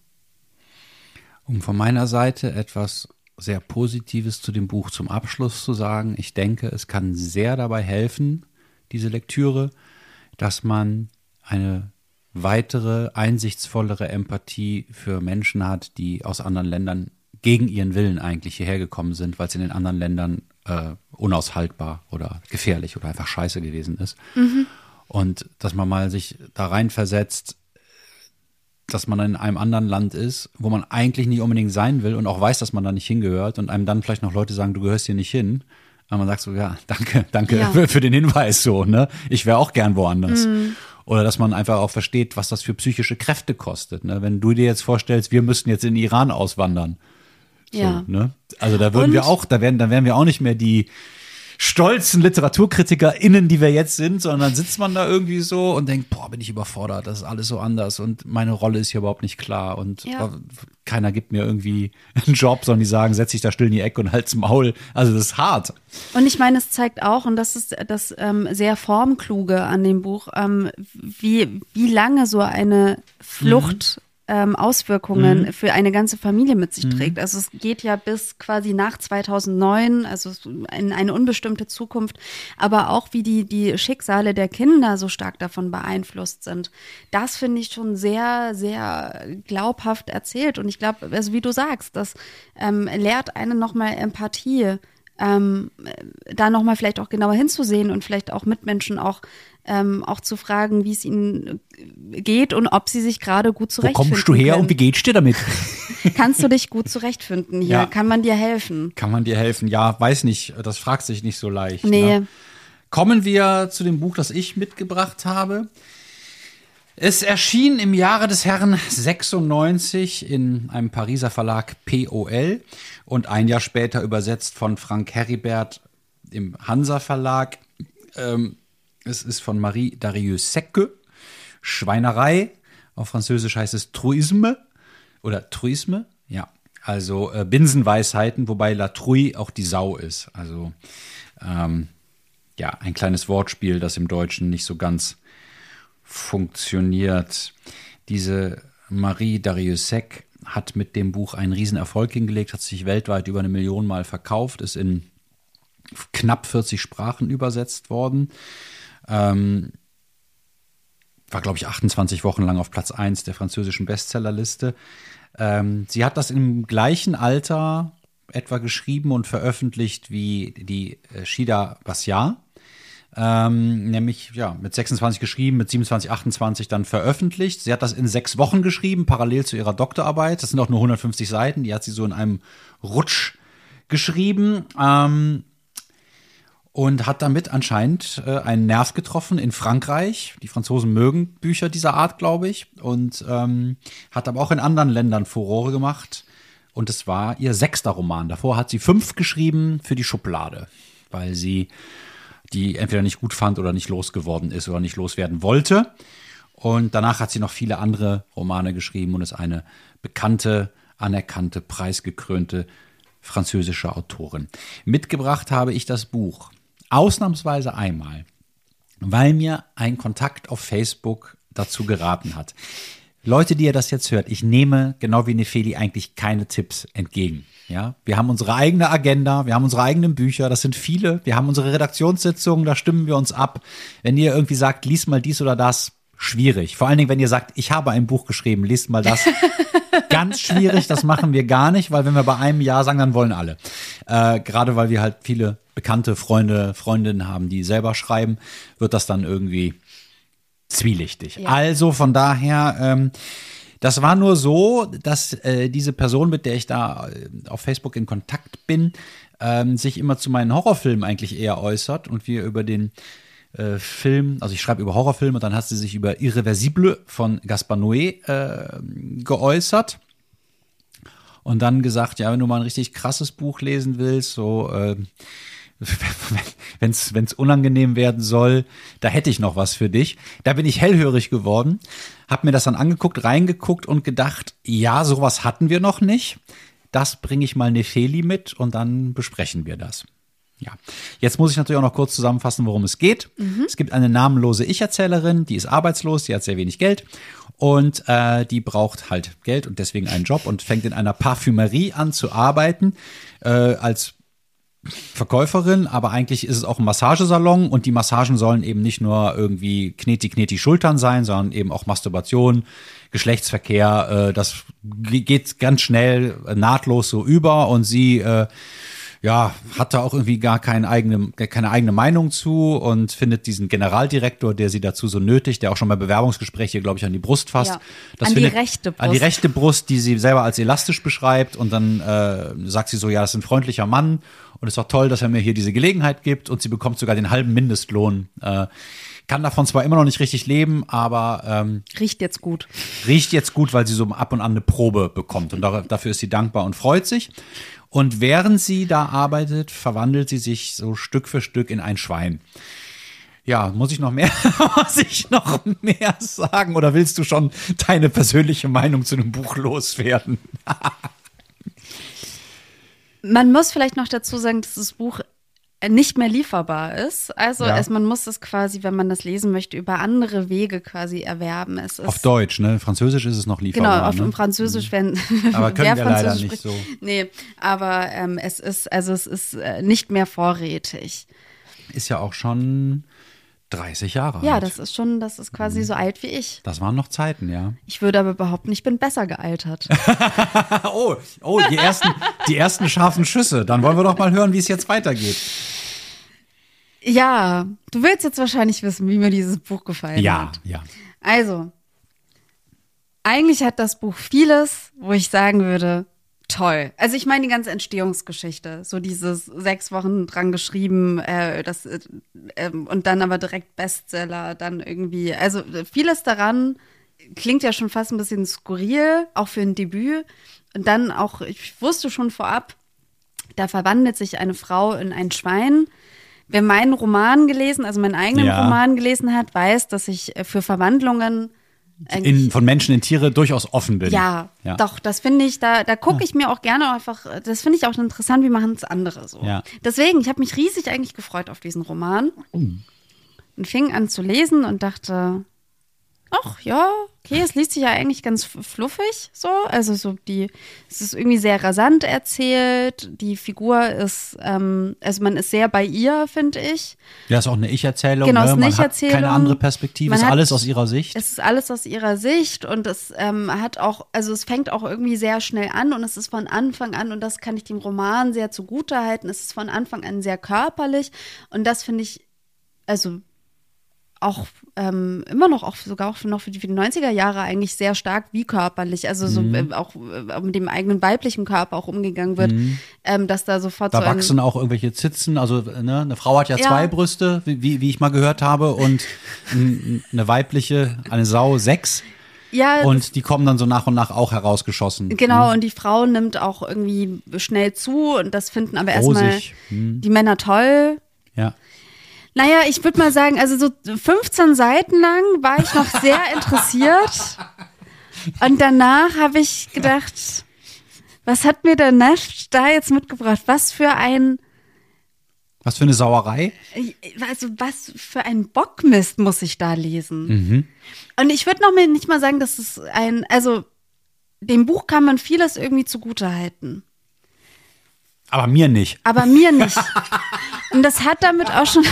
Um von meiner Seite etwas sehr Positives zu dem Buch zum Abschluss zu sagen. Ich denke, es kann sehr dabei helfen, diese Lektüre, dass man eine weitere, einsichtsvollere Empathie für Menschen hat, die aus anderen Ländern gegen ihren Willen eigentlich hierher gekommen sind, weil es in den anderen Ländern äh, unaushaltbar oder gefährlich oder einfach scheiße gewesen ist. Mhm. Und dass man mal sich da reinversetzt, dass man in einem anderen Land ist, wo man eigentlich nicht unbedingt sein will und auch weiß, dass man da nicht hingehört und einem dann vielleicht noch Leute sagen, du gehörst hier nicht hin. Und man sagt so, ja, danke, danke Ja. für, für den Hinweis so, ne? Ich wäre auch gern woanders. Mhm. Oder dass man einfach auch versteht, was das für psychische Kräfte kostet, ne? Wenn du dir jetzt vorstellst, wir müssten jetzt in den Iran auswandern. So, Ja. ne? Also da würden Und- wir auch, da wären, da wären wir auch nicht mehr die stolzen LiteraturkritikerInnen, die wir jetzt sind, sondern sitzt man da irgendwie so und denkt, boah, bin ich überfordert, das ist alles so anders und meine Rolle ist hier überhaupt nicht klar und Ja. keiner gibt mir irgendwie einen Job, sondern die sagen, setz dich da still in die Ecke und halt's Maul. Also das ist hart. Und ich meine, es zeigt auch, und das ist das ähm, sehr Formkluge an dem Buch, ähm, wie, wie lange so eine Flucht Mhm. ähm, Auswirkungen Mhm. für eine ganze Familie mit sich Mhm. trägt. Also es geht ja bis quasi nach zweitausendneun, also in eine unbestimmte Zukunft, aber auch wie die, die Schicksale der Kinder so stark davon beeinflusst sind. Das finde ich schon sehr, sehr glaubhaft erzählt. Und ich glaube, also wie du sagst, das ähm, lehrt einen nochmal Empathie, ähm, da nochmal vielleicht auch genauer hinzusehen und vielleicht auch Mitmenschen auch ähm, auch zu fragen, wie es ihnen geht und ob sie sich gerade gut Wo zurechtfinden kommst du her können. und wie geht's dir damit? Kannst du dich gut zurechtfinden hier? Ja. Kann man dir helfen? Kann man dir helfen? Ja, weiß nicht, das fragt sich nicht so leicht. Nee. Ne? Kommen wir zu dem Buch, das ich mitgebracht habe. Es erschien im Jahre des Herrn sechsundneunzig in einem Pariser Verlag P O L und ein Jahr später übersetzt von Frank Heribert im Hansa Verlag. Ähm, es ist von Marie Dariussecque, Schweinerei. Auf Französisch heißt es Truisme oder Truisme. Ja, also äh, Binsenweisheiten, wobei La Trouille auch die Sau ist. Also ähm, ja, ein kleines Wortspiel, das im Deutschen nicht so ganz funktioniert. Diese Marie Dariussecque hat mit dem Buch einen Riesenerfolg hingelegt, hat sich weltweit über eine Million Mal verkauft, ist in knapp vierzig Sprachen übersetzt worden. Ähm, war, glaube ich, achtundzwanzig Wochen lang auf Platz eins der französischen Bestsellerliste. Ähm, sie hat das im gleichen Alter etwa geschrieben und veröffentlicht wie die äh, Shida Basiar. Ähm, nämlich ja mit sechsundzwanzig geschrieben, mit siebenundzwanzig, achtundzwanzig dann veröffentlicht. Sie hat das in sechs Wochen geschrieben, parallel zu ihrer Doktorarbeit. Das sind auch nur hundertfünfzig Seiten. Die hat sie so in einem Rutsch geschrieben. Ähm, und hat damit anscheinend äh, einen Nerv getroffen in Frankreich. Die Franzosen mögen Bücher dieser Art, glaube ich. Und ähm, hat aber auch in anderen Ländern Furore gemacht. Und es war ihr sechster Roman. Davor hat sie fünf geschrieben für die Schublade, weil sie die entweder nicht gut fand oder nicht losgeworden ist oder nicht loswerden wollte. Und danach hat sie noch viele andere Romane geschrieben und ist eine bekannte, anerkannte, preisgekrönte französische Autorin. Mitgebracht habe ich das Buch ausnahmsweise einmal, weil mir ein Kontakt auf Facebook dazu geraten hat. Leute, die ihr das jetzt hört, ich nehme, genau wie Nefeli, eigentlich keine Tipps entgegen. Ja, wir haben unsere eigene Agenda, wir haben unsere eigenen Bücher, das sind viele. Wir haben unsere Redaktionssitzungen, da stimmen wir uns ab. Wenn ihr irgendwie sagt, lies mal dies oder das, schwierig. Vor allen Dingen, wenn ihr sagt, ich habe ein Buch geschrieben, liest mal das. Ganz schwierig, das machen wir gar nicht, weil wenn wir bei einem Ja sagen, dann wollen alle. Äh, gerade weil wir halt viele bekannte Freunde, Freundinnen haben, die selber schreiben, wird das dann irgendwie zwielichtig. Ja. Also von daher, ähm, das war nur so, dass äh, diese Person, mit der ich da äh, auf Facebook in Kontakt bin, ähm, sich immer zu meinen Horrorfilmen eigentlich eher äußert und wir über den äh, Film, also ich schreibe über Horrorfilme und dann hat sie sich über Irreversible von Gaspar Noé äh, geäußert und dann gesagt, ja, wenn du mal ein richtig krasses Buch lesen willst, so äh, wenn es wenn's unangenehm werden soll, da hätte ich noch was für dich. Da bin ich hellhörig geworden, habe mir das dann angeguckt, reingeguckt und gedacht, ja, sowas hatten wir noch nicht. Das bringe ich mal Nefeli mit und dann besprechen wir das. Ja, jetzt muss ich natürlich auch noch kurz zusammenfassen, worum es geht. Mhm. Es gibt eine namenlose Ich-Erzählerin, die ist arbeitslos, die hat sehr wenig Geld und äh, die braucht halt Geld und deswegen einen Job und fängt in einer Parfümerie an zu arbeiten äh, als Verkäuferin, aber eigentlich ist es auch ein Massagesalon und die Massagen sollen eben nicht nur irgendwie kneti kneti Schultern sein, sondern eben auch Masturbation, Geschlechtsverkehr, äh, das geht ganz schnell äh, nahtlos so über und sie äh, ja, hat da auch irgendwie gar keine eigene, keine eigene Meinung zu und findet diesen Generaldirektor, der sie dazu so nötigt, der auch schon bei Bewerbungsgesprächen, glaube ich, an die Brust fasst. Ja, das an findet, die rechte Brust. An die rechte Brust, die sie selber als elastisch beschreibt und dann äh, sagt sie so, ja, das ist ein freundlicher Mann und es ist auch toll, dass er mir hier diese Gelegenheit gibt und sie bekommt sogar den halben Mindestlohn. Äh, kann davon zwar immer noch nicht richtig leben, aber ähm, riecht jetzt gut. Riecht jetzt gut, weil sie so ab und an eine Probe bekommt und da, dafür ist sie dankbar und freut sich. Und während sie da arbeitet, verwandelt sie sich so Stück für Stück in ein Schwein. Ja, muss ich noch mehr, muss ich noch mehr sagen oder willst du schon deine persönliche Meinung zu dem Buch loswerden? Man muss vielleicht noch dazu sagen, dass das Buch nicht mehr lieferbar ist. Also ja. es, man muss es quasi, wenn man das lesen möchte, über andere Wege quasi erwerben. Es ist, auf Deutsch, ne? Französisch ist es noch lieferbar. Genau, auf ne? Französisch, wenn aber können wir leider nicht spricht. so. Nee, aber ähm, es ist, also es ist äh, nicht mehr vorrätig. Ist ja auch schon dreißig Jahre Ja, alt. das ist schon, das ist quasi mhm. so alt wie ich. Das waren noch Zeiten, ja. Ich würde aber behaupten, ich bin besser gealtert. oh, oh, die ersten, die ersten scharfen Schüsse. Dann wollen wir doch mal hören, wie es jetzt weitergeht. Ja, du willst jetzt wahrscheinlich wissen, wie mir dieses Buch gefallen ja, hat. Ja, ja. Also, eigentlich hat das Buch vieles, wo ich sagen würde, toll. Also ich meine die ganze Entstehungsgeschichte, so dieses sechs Wochen dran geschrieben, äh, das äh, und dann aber direkt Bestseller, dann irgendwie, also vieles daran klingt ja schon fast ein bisschen skurril, auch für ein Debüt. Und dann auch, ich wusste schon vorab, da verwandelt sich eine Frau in ein Schwein. Wer meinen Roman gelesen, also meinen eigenen ja. Roman gelesen hat, weiß, dass ich für Verwandlungen In, von Menschen in Tiere durchaus offen bin. Ja, ja. doch, das finde ich, da, da gucke ich mir auch gerne einfach, das finde ich auch interessant, wie machen es andere so. Ja. Deswegen, ich habe mich riesig eigentlich gefreut auf diesen Roman Mhm. und fing an zu lesen und dachte, ach ja, okay, es liest sich ja eigentlich ganz fluffig so, also so die, es ist irgendwie sehr rasant erzählt, die Figur ist, ähm, also man ist sehr bei ihr, finde ich. Ja, ist auch eine Ich-Erzählung, Genau, ne? ist eine Man Ich-Erzählung. hat keine andere Perspektive, Man ist hat- alles aus ihrer Sicht. Es ist alles aus ihrer Sicht und es ähm, hat auch, also es fängt auch irgendwie sehr schnell an und es ist von Anfang an, und das kann ich dem Roman sehr zugutehalten, es ist von Anfang an sehr körperlich und das finde ich, also auch ähm, immer noch, auch sogar auch für, noch für die, für die neunziger Jahre eigentlich sehr stark wie körperlich, also so Mhm. äh, auch äh, mit dem eigenen weiblichen Körper auch umgegangen wird, ähm, dass da sofort Da so ein, wachsen auch irgendwelche Zitzen, also ne, eine Frau hat ja, Ja. zwei Brüste, wie, wie ich mal gehört habe, und n- eine weibliche, eine Sau, sechs. ja, Und die kommen dann so nach und nach auch herausgeschossen. genau, und die Frau nimmt auch irgendwie schnell zu und das finden aber erstmal Rosig. Hm. die Männer toll. Ja. Naja, ich würde mal sagen, also so fünfzehn Seiten lang war ich noch sehr interessiert. Und danach habe ich gedacht, was hat mir der Nash da jetzt mitgebracht? Was für ein, Was für eine Sauerei. also was für ein Bockmist muss ich da lesen? Mhm. Und ich würde noch mal nicht mal sagen, dass es ein, also dem Buch kann man vieles irgendwie zugutehalten. Aber mir nicht. Aber mir nicht. Und das hat damit auch schon.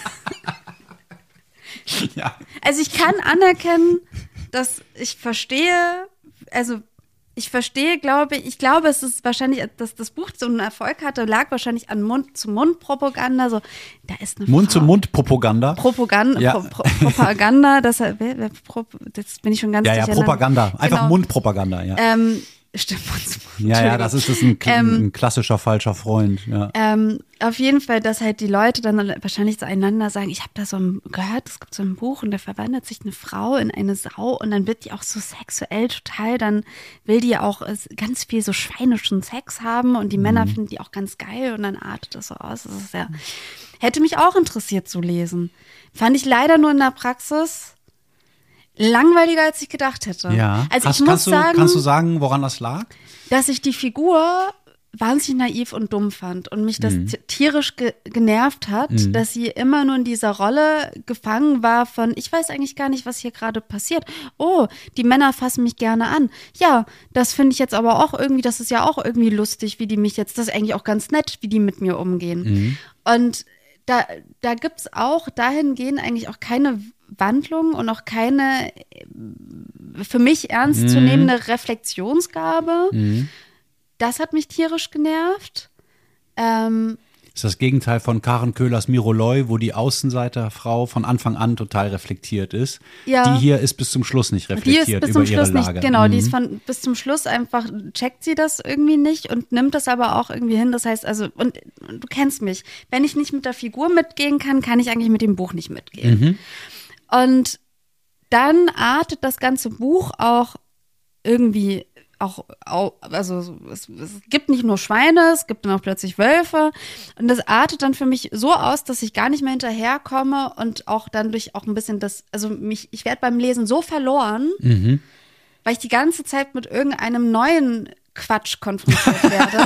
Ja. Also ich kann anerkennen, dass ich verstehe, also ich verstehe, glaube ich, ich glaube, es ist wahrscheinlich, dass das Buch so einen Erfolg hatte, lag wahrscheinlich an Mund-zu-Mund-Propaganda. So, da ist eine Frau. Mund-zu-Mund-Propaganda. Propaganda, Ja. Pro, Pro, Propaganda, das, wer, wer, Pro, das bin ich schon ganz Ja, ja, durcheinander. Propaganda. Einfach Genau. Mundpropaganda, ja. Ähm, stimmt, Mund-zu-Mund. Ja, ja, das ist, das ist ein, Ähm, ein klassischer falscher Freund. Ja. Ähm, auf jeden Fall, dass halt die Leute dann wahrscheinlich zueinander sagen, ich habe da so ein, gehört, es gibt so ein Buch und da verwandelt sich eine Frau in eine Sau und dann wird die auch so sexuell total, dann will die auch äh, ganz viel so schweinischen Sex haben und die Männer finden die auch ganz geil und dann artet das so aus. Das ist ja, hätte mich auch interessiert zu lesen. Fand ich leider nur in der Praxis langweiliger, als ich gedacht hätte. Ja. Also Hast, ich muss kannst, du, sagen, kannst du sagen, woran das lag? dass ich die Figur wahnsinnig naiv und dumm fand und mich das t- tierisch ge genervt hat, dass sie immer nur in dieser Rolle gefangen war von, ich weiß eigentlich gar nicht, was hier gerade passiert. Oh, die Männer fassen mich gerne an. Ja, das finde ich jetzt aber auch irgendwie, das ist ja auch irgendwie lustig, wie die mich jetzt, das ist eigentlich auch ganz nett, wie die mit mir umgehen. Und da, da gibt's auch, dahingehend eigentlich auch keine Wandlung und auch keine äh, für mich ernstzunehmende Reflexionsgabe. Das hat mich tierisch genervt. Ähm, ist das Gegenteil von Karen Köhlers Miroloi, wo die Außenseiterfrau von Anfang an total reflektiert ist. Ja. Die hier ist bis zum Schluss nicht reflektiert die ist bis über zum ihre Schluss Lage. Nicht, genau, mhm. die ist von bis zum Schluss einfach, checkt sie das irgendwie nicht und nimmt das aber auch irgendwie hin. Das heißt also, und, und du kennst mich, wenn ich nicht mit der Figur mitgehen kann, kann ich eigentlich mit dem Buch nicht mitgehen. Mhm. Und dann artet das ganze Buch auch irgendwie auch, auch also es, es gibt nicht nur Schweine, es gibt dann auch plötzlich Wölfe und das artet dann für mich so aus, dass ich gar nicht mehr hinterherkomme und auch dann durch auch ein bisschen das, also mich, ich werde beim Lesen so verloren, Mhm. weil ich die ganze Zeit mit irgendeinem neuen Quatsch konfrontiert werde.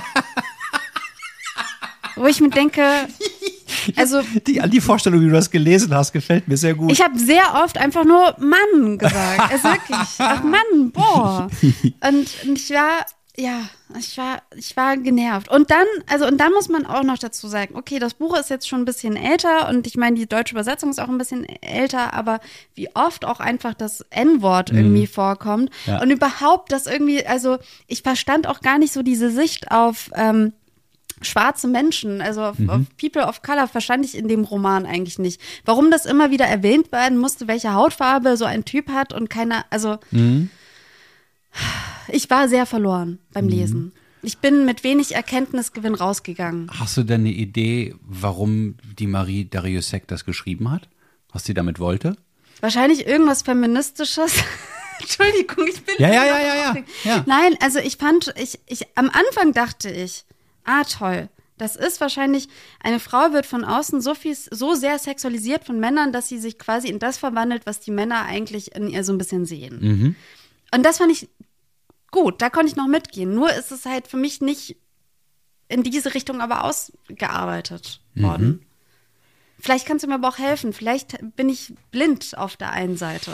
Wo ich mir denke, also Die, an die Vorstellung, wie du das gelesen hast, gefällt mir sehr gut. ich habe sehr oft einfach nur Mann gesagt. Also wirklich. Ach Mann, boah. Und, und ich war, ja, ich war, ich war genervt. Und dann, also, und dann muss man auch noch dazu sagen, okay, das Buch ist jetzt schon ein bisschen älter und ich meine, die deutsche Übersetzung ist auch ein bisschen älter, aber wie oft auch einfach das En-Wort irgendwie vorkommt. Ja. Und überhaupt das irgendwie, also ich verstand auch gar nicht so diese Sicht auf, ähm, schwarze Menschen, also auf, Mhm. auf People of Color, verstand ich in dem Roman eigentlich nicht. Warum das immer wieder erwähnt werden musste, welche Hautfarbe so ein Typ hat und keiner, also Mhm. ich war sehr verloren beim Lesen. Ich bin mit wenig Erkenntnisgewinn rausgegangen. Hast du denn eine Idee, warum die Marie Darrieussecq das geschrieben hat? Was sie damit wollte? Wahrscheinlich irgendwas Feministisches. Entschuldigung, ich bin Ja, ja, immer ja, noch ja, ja. aufgeregt. Ja. Nein, also ich fand, ich, ich, am Anfang dachte ich, ah, toll. Das ist wahrscheinlich, eine Frau wird von außen so viel, so sehr sexualisiert von Männern, dass sie sich quasi in das verwandelt, was die Männer eigentlich in ihr so ein bisschen sehen. Mhm. Und das fand ich gut, da konnte ich noch mitgehen. Nur ist es halt für mich nicht in diese Richtung aber ausgearbeitet worden. Mhm. Vielleicht kannst du mir aber auch helfen. Vielleicht bin ich blind auf der einen Seite.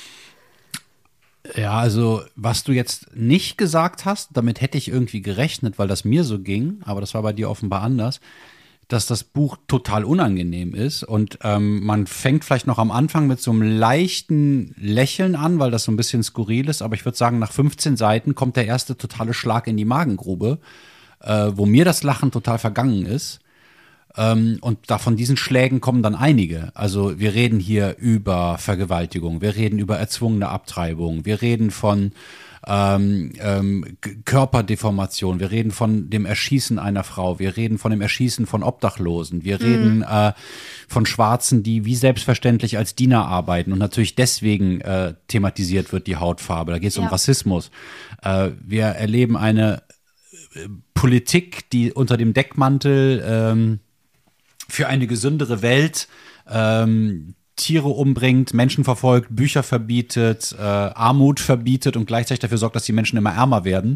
Ja, also was du jetzt nicht gesagt hast, damit hätte ich irgendwie gerechnet, weil das mir so ging, aber das war bei dir offenbar anders, dass das Buch total unangenehm ist und ähm, man fängt vielleicht noch am Anfang mit so einem leichten Lächeln an, weil das so ein bisschen skurril ist, aber ich würde sagen, nach fünfzehn Seiten kommt der erste totale Schlag in die Magengrube, äh, wo mir das Lachen total vergangen ist. Ähm, und da von diesen Schlägen kommen dann einige. Also wir reden hier über Vergewaltigung, wir reden über erzwungene Abtreibung, wir reden von ähm, ähm, K- Körperdeformation, wir reden von dem Erschießen einer Frau, wir reden von dem Erschießen von Obdachlosen, wir reden äh, von Schwarzen, die wie selbstverständlich als Diener arbeiten und natürlich deswegen äh, thematisiert wird die Hautfarbe. Da geht es um Ja. Rassismus. Äh, wir erleben eine äh, Politik, die unter dem Deckmantel ähm, für eine gesündere Welt ähm, Tiere umbringt, Menschen verfolgt, Bücher verbietet, äh, Armut verbietet und gleichzeitig dafür sorgt, dass die Menschen immer ärmer werden.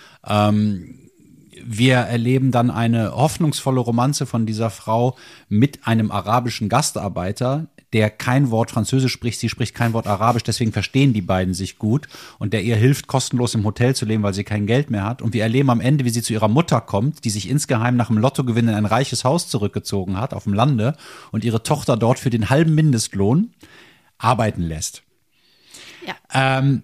Ähm, wir erleben dann eine hoffnungsvolle Romanze von dieser Frau mit einem arabischen Gastarbeiter, der kein Wort Französisch spricht, sie spricht kein Wort Arabisch, deswegen verstehen die beiden sich gut und der ihr hilft, kostenlos im Hotel zu leben, weil sie kein Geld mehr hat. Und wir erleben am Ende, wie sie zu ihrer Mutter kommt, die sich insgeheim nach dem Lottogewinn in ein reiches Haus zurückgezogen hat, auf dem Lande, und ihre Tochter dort für den halben Mindestlohn arbeiten lässt. Ja. Ähm,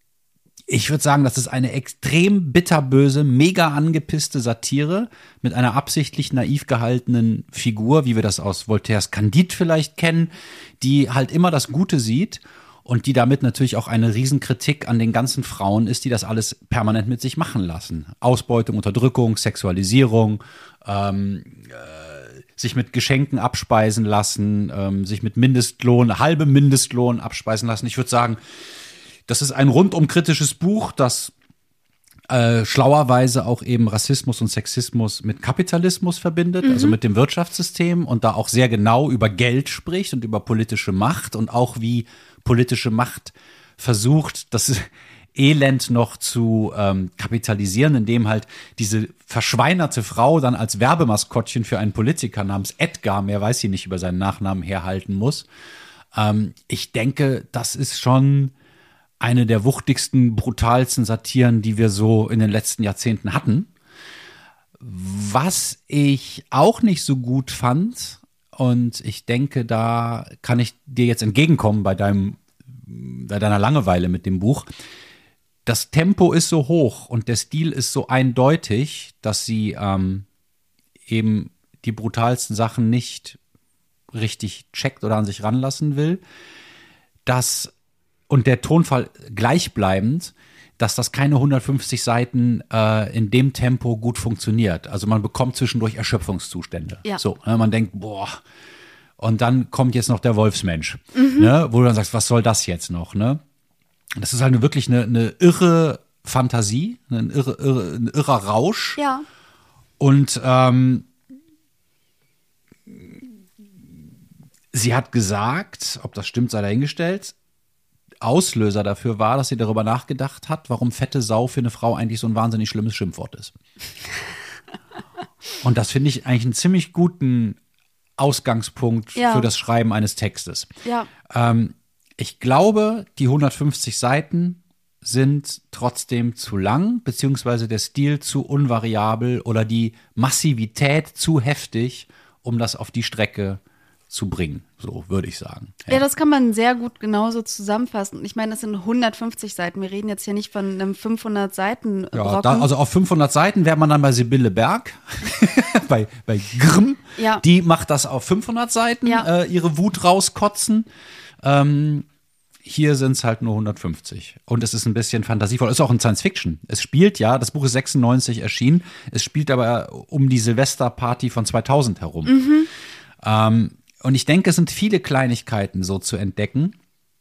ich würde sagen, das ist eine extrem bitterböse, mega angepisste Satire mit einer absichtlich naiv gehaltenen Figur, wie wir das aus Voltaires Candide vielleicht kennen, die halt immer das Gute sieht und die damit natürlich auch eine Riesenkritik an den ganzen Frauen ist, die das alles permanent mit sich machen lassen. Ausbeutung, Unterdrückung, Sexualisierung, ähm, äh, sich mit Geschenken abspeisen lassen, ähm, sich mit Mindestlohn, halbem Mindestlohn abspeisen lassen. Ich würde sagen, das ist ein rundum kritisches Buch, das äh, schlauerweise auch eben Rassismus und Sexismus mit Kapitalismus verbindet, also mit dem Wirtschaftssystem und da auch sehr genau über Geld spricht und über politische Macht und auch wie politische Macht versucht, das Elend noch zu ähm, kapitalisieren, indem halt diese verschweinerte Frau dann als Werbemaskottchen für einen Politiker namens Edgar, mehr weiß sie nicht über seinen Nachnamen, herhalten muss. Ähm, ich denke, das ist schon eine der wuchtigsten, brutalsten Satiren, die wir so in den letzten Jahrzehnten hatten. Was ich auch nicht so gut fand, und ich denke, da kann ich dir jetzt entgegenkommen bei deinem, bei deiner Langeweile mit dem Buch. Das Tempo ist so hoch und der Stil ist so eindeutig, dass sie ähm, eben die brutalsten Sachen nicht richtig checkt oder an sich ranlassen will, dass, und der Tonfall gleichbleibend, dass das keine hundertfünfzig Seiten äh, in dem Tempo gut funktioniert. Also man bekommt zwischendurch Erschöpfungszustände. Ja. So, ne, man denkt, boah, und dann kommt jetzt noch der Wolfsmensch, mhm. ne, wo du dann sagst, was soll das jetzt noch, ne? Das ist halt wirklich eine, eine irre Fantasie, ein, irre, irre, ein irrer Rausch. Ja. Und ähm, sie hat gesagt, ob das stimmt, sei dahingestellt, Auslöser dafür war, dass sie darüber nachgedacht hat, warum fette Sau für eine Frau eigentlich so ein wahnsinnig schlimmes Schimpfwort ist. Und das finde ich eigentlich einen ziemlich guten Ausgangspunkt ja. für das Schreiben eines Textes. Ja. Ähm, ich glaube, die hundertfünfzig Seiten sind trotzdem zu lang, beziehungsweise der Stil zu unvariabel oder die Massivität zu heftig, um das auf die Strecke zu bringen, so würde ich sagen. Ja. ja, das kann man sehr gut genauso zusammenfassen. Ich meine, das sind hundertfünfzig Seiten. Wir reden jetzt hier nicht von einem fünfhundert Seiten Ja, da, also auf fünfhundert Seiten wäre man dann bei Sibylle Berg, bei, bei Grimm. Ja. Die macht das auf fünfhundert Seiten, ja. äh, ihre Wut rauskotzen. Ähm, hier sind es halt nur hundertfünfzig. Und es ist ein bisschen fantasievoll. Es ist auch ein Science-Fiction. Es spielt ja, das Buch ist sechsundneunzig erschienen, es spielt aber um die Silvesterparty von zweitausend herum. Mhm. Ähm, Und ich denke, es sind viele Kleinigkeiten so zu entdecken.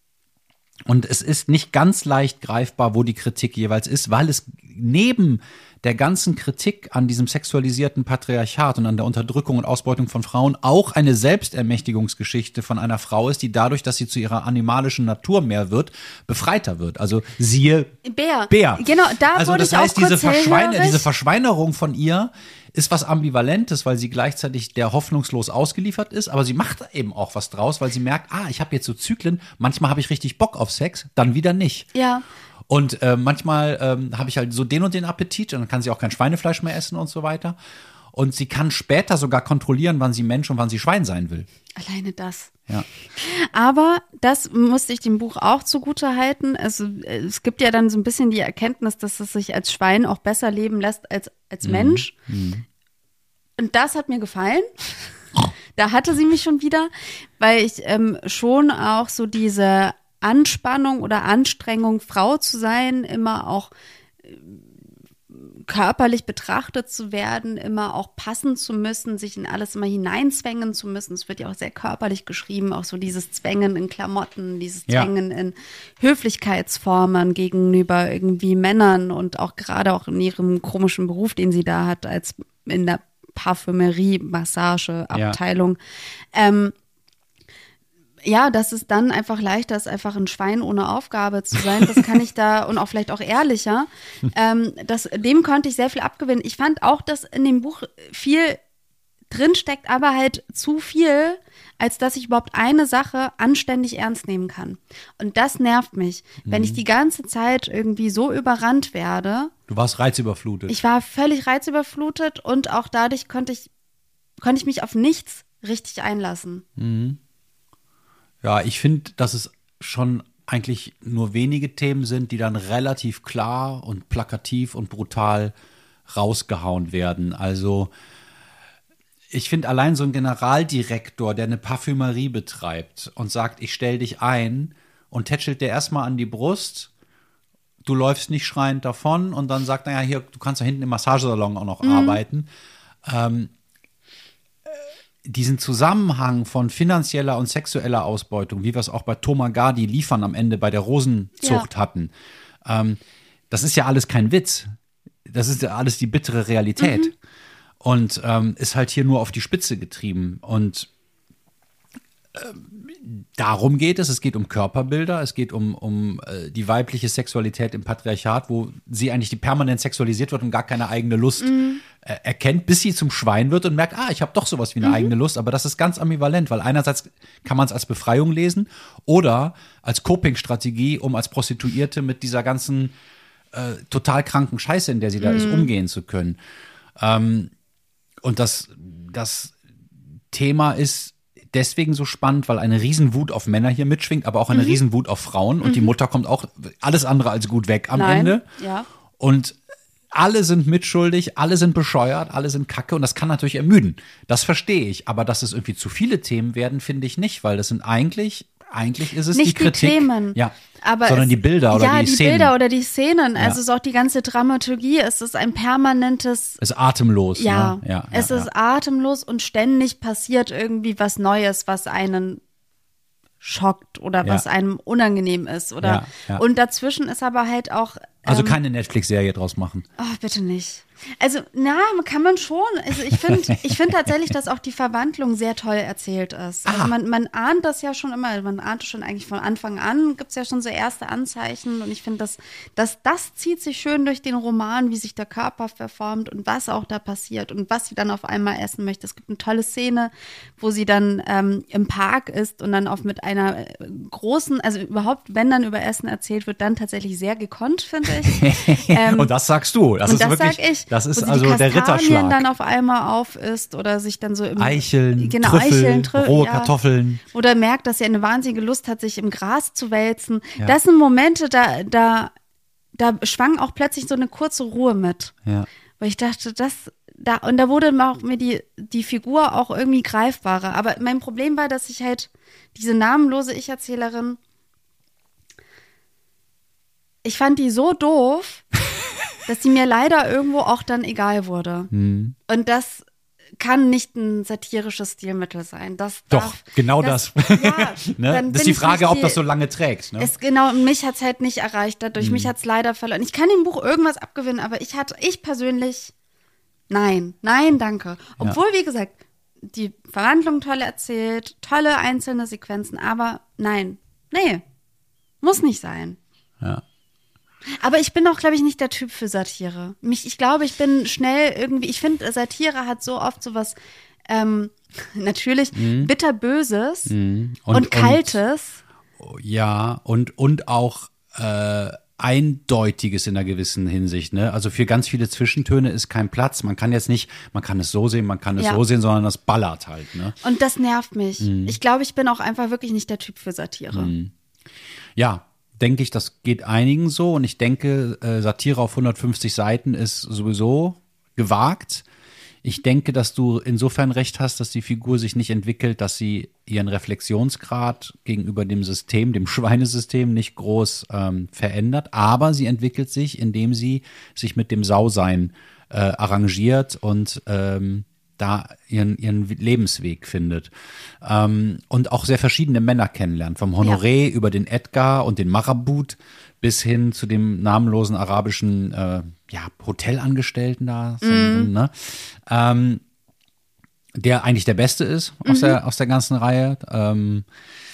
Und es ist nicht ganz leicht greifbar, wo die Kritik jeweils ist, weil es neben der ganzen Kritik an diesem sexualisierten Patriarchat und an der Unterdrückung und Ausbeutung von Frauen auch eine Selbstermächtigungsgeschichte von einer Frau ist, die dadurch, dass sie zu ihrer animalischen Natur mehr wird, befreiter wird. Also siehe Bär. Bär. Genau, da also wurde das ich heißt, auch diese, kurz Verschweine, hellhörig. diese Verschweinerung von ihr ist was Ambivalentes, weil sie gleichzeitig der hoffnungslos ausgeliefert ist, aber sie macht eben auch was draus, weil sie merkt, ah, ich habe jetzt so Zyklen, manchmal habe ich richtig Bock auf Sex, dann wieder nicht. Ja. Und äh, manchmal ähm, habe ich halt so den und den Appetit und dann kann sie auch kein Schweinefleisch mehr essen und so weiter. Und sie kann später sogar kontrollieren, wann sie Mensch und wann sie Schwein sein will. Alleine das. Ja. Aber das musste ich dem Buch auch zugute halten. Also, es gibt ja dann so ein bisschen die Erkenntnis, dass es sich als Schwein auch besser leben lässt als als Mhm. Mensch. Mhm. Und das hat mir gefallen. Da hatte sie mich schon wieder, weil ich ähm, schon auch so diese Anspannung oder Anstrengung, Frau zu sein, immer auch äh, körperlich betrachtet zu werden, immer auch passen zu müssen, sich in alles immer hineinzwängen zu müssen. Es wird ja auch sehr körperlich geschrieben, auch so dieses Zwängen in Klamotten, dieses Ja. Zwängen in Höflichkeitsformen gegenüber irgendwie Männern und auch gerade auch in ihrem komischen Beruf, den sie da hat, als in der Parfümerie, Massage, Abteilung. Ja. Ähm, ja, dass es dann einfach leichter ist, einfach ein Schwein ohne Aufgabe zu sein. Das kann ich da, und auch vielleicht auch ehrlicher. Ähm, das, dem konnte ich sehr viel abgewinnen. Ich fand auch, dass in dem Buch viel drinsteckt, aber halt zu viel, als dass ich überhaupt eine Sache anständig ernst nehmen kann. Und das nervt mich, mhm. wenn ich die ganze Zeit irgendwie so überrannt werde. Du warst reizüberflutet. Ich war völlig reizüberflutet und auch dadurch konnte ich, konnte ich mich auf nichts richtig einlassen. Mhm. Ja, ich finde, dass es schon eigentlich nur wenige Themen sind, die dann relativ klar und plakativ und brutal rausgehauen werden. Also ich finde allein so ein Generaldirektor, der eine Parfümerie betreibt und sagt, ich stell dich ein und tätschelt dir erstmal an die Brust, du läufst nicht schreiend davon und dann sagt, naja, hier, du kannst da hinten im Massagesalon auch noch mhm. arbeiten. Ähm, diesen Zusammenhang von finanzieller und sexueller Ausbeutung, wie wir es auch bei Thomas Gardi liefern am Ende bei der Rosenzucht ja. hatten, ähm, das ist ja alles kein Witz. Das ist ja alles die bittere Realität. Mhm. Und ähm, ist halt hier nur auf die Spitze getrieben. Und ähm, darum geht es. Es geht um Körperbilder. Es geht um, um äh, die weibliche Sexualität im Patriarchat, wo sie eigentlich die permanent sexualisiert wird und gar keine eigene Lust mhm. äh, erkennt, bis sie zum Schwein wird und merkt, ah, ich habe doch sowas wie eine mhm. eigene Lust. Aber das ist ganz ambivalent, weil einerseits kann man es als Befreiung lesen oder als Coping-Strategie, um als Prostituierte mit dieser ganzen äh, total kranken Scheiße, in der sie da mhm. ist, umgehen zu können. Ähm, Und das, das Thema ist deswegen so spannend, weil eine Riesenwut auf Männer hier mitschwingt, aber auch eine mhm. Riesenwut auf Frauen. Und mhm. die Mutter kommt auch alles andere als gut weg am Nein. Ende. Ja. Und alle sind mitschuldig, alle sind bescheuert, alle sind kacke und das kann natürlich ermüden. Das verstehe ich. Aber dass es irgendwie zu viele Themen werden, finde ich nicht, weil das sind eigentlich, eigentlich ist es nicht die Kritik. Die Themen, ja, aber sondern es, die Bilder oder ja, die, die Szenen. Ja, die Bilder oder die Szenen. Also ja. es ist auch die ganze Dramaturgie. Es ist ein permanentes. Es ist atemlos. Ja, ne? ja es ja, ist ja. atemlos und ständig passiert irgendwie was Neues, was einen schockt oder Ja. was einem unangenehm ist. Oder Ja, ja. Und dazwischen ist aber halt auch. Also ähm, keine Netflix-Serie draus machen. Oh, bitte nicht. Also, na, kann man schon. Also ich finde ich finde tatsächlich, dass auch die Verwandlung sehr toll erzählt ist. Also Ah. man, man ahnt das ja schon immer, man ahnt es schon eigentlich von Anfang an, gibt es ja schon so erste Anzeichen. Und ich finde, dass, dass das zieht sich schön durch den Roman, wie sich der Körper verformt und was auch da passiert und was sie dann auf einmal essen möchte. Es gibt eine tolle Szene, wo sie dann ähm, im Park ist und dann auch mit einer äh, großen, also überhaupt, wenn dann über Essen erzählt wird, dann tatsächlich sehr gekonnt, finde ich. ähm, und das sagst du. Das und ist das wirklich, sag ich. das ist wo sie also die der Kastanien Ritterschlag. dann auf einmal auf isst oder sich dann so im Eicheln, genau, Trüffel, Eicheln, Trü- rohe ja. Kartoffeln. Oder merkt, dass sie eine wahnsinnige Lust hat, sich im Gras zu wälzen. Ja. Das sind Momente, da, da, da schwang auch plötzlich so eine kurze Ruhe mit. Ja. Weil ich dachte, das, da, und da wurde mir auch mir die, die Figur auch irgendwie greifbarer. Aber mein Problem war, dass ich halt diese namenlose Ich-Erzählerin, ich fand die so doof, dass sie mir leider irgendwo auch dann egal wurde. Hm. Und das kann nicht ein satirisches Stilmittel sein. Das Doch, darf, genau das. das. Ja, ne? dann Das ist bin die ich Frage, nicht ob die- das so lange trägt. Ne? Es, genau, mich hat es halt nicht erreicht. Dadurch, Mhm. mich hat es leider verloren. Ich kann dem Buch irgendwas abgewinnen, aber ich hatte, ich persönlich, nein, nein, danke. Obwohl, wie gesagt, die Verwandlung toll erzählt, tolle einzelne Sequenzen, aber nein, nee, muss nicht sein. Ja. Aber ich bin auch, glaube ich, nicht der Typ für Satire. Mich, ich glaube, ich bin schnell irgendwie, ich finde, Satire hat so oft sowas, ähm, natürlich, bitterböses Mhm. und, Und- Kaltes. Ja, und, und auch äh, Eindeutiges in einer gewissen Hinsicht. Ne? Also für ganz viele Zwischentöne ist kein Platz. Man kann jetzt nicht, man kann es so sehen, man kann es Ja. so sehen, sondern das ballert halt. Ne? Und das nervt mich. Mhm. Ich glaube, ich bin auch einfach wirklich nicht der Typ für Satire. Ja, denke ich, das geht einigen so. Und ich denke, äh, Satire auf hundertfünfzig Seiten ist sowieso gewagt. Ich denke, dass du insofern recht hast, dass die Figur sich nicht entwickelt, dass sie ihren Reflexionsgrad gegenüber dem System, dem Schweinesystem, nicht groß ähm, verändert. Aber sie entwickelt sich, indem sie sich mit dem Sausein äh, arrangiert und ähm, da ihren, ihren Lebensweg findet. Ähm, und auch sehr verschiedene Männer kennenlernt. Vom Honoré über den Edgar und den Marabut bis hin zu dem namenlosen arabischen äh, ja, Hotelangestellten da, so, ne? ähm, der eigentlich der Beste ist aus, der, aus der ganzen Reihe. Ähm,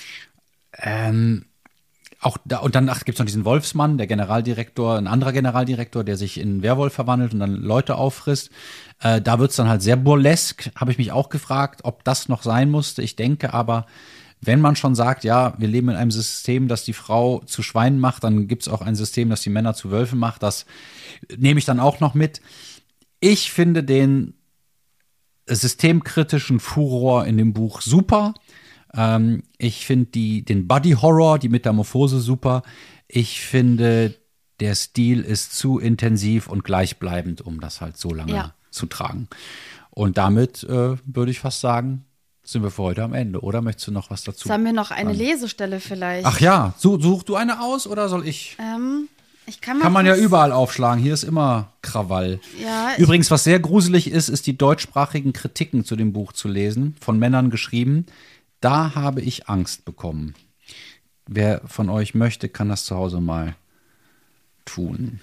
ähm, auch da, und dann gibt es noch diesen Wolfsmann, der Generaldirektor, ein anderer Generaldirektor, der sich in einen Werwolf verwandelt und dann Leute auffrisst. Äh, da wird es dann halt sehr burlesk, habe ich mich auch gefragt, ob das noch sein musste. Ich denke aber, wenn man schon sagt, ja, wir leben in einem System, das die Frau zu Schweinen macht, dann gibt es auch ein System, das die Männer zu Wölfen macht. Das nehme ich dann auch noch mit. Ich finde den systemkritischen Furor in dem Buch super. Ähm, ich finde die, den Body Horror, die Metamorphose super. Ich finde, der Stil ist zu intensiv und gleichbleibend, um das halt so lange Ja. zu tragen. Und damit äh, würde ich fast sagen, sind wir für heute am Ende. Oder möchtest du noch was dazu? Jetzt haben wir noch eine Lesestelle vielleicht. Ach ja, such, such du eine aus oder soll ich? Ähm, ich kann mal Kann man ja kurz- überall aufschlagen. Hier ist immer Krawall. Ja, ich- Übrigens, was sehr gruselig ist, ist die deutschsprachigen Kritiken zu dem Buch zu lesen, von Männern geschrieben. Da habe ich Angst bekommen. Wer von euch möchte, kann das zu Hause mal tun.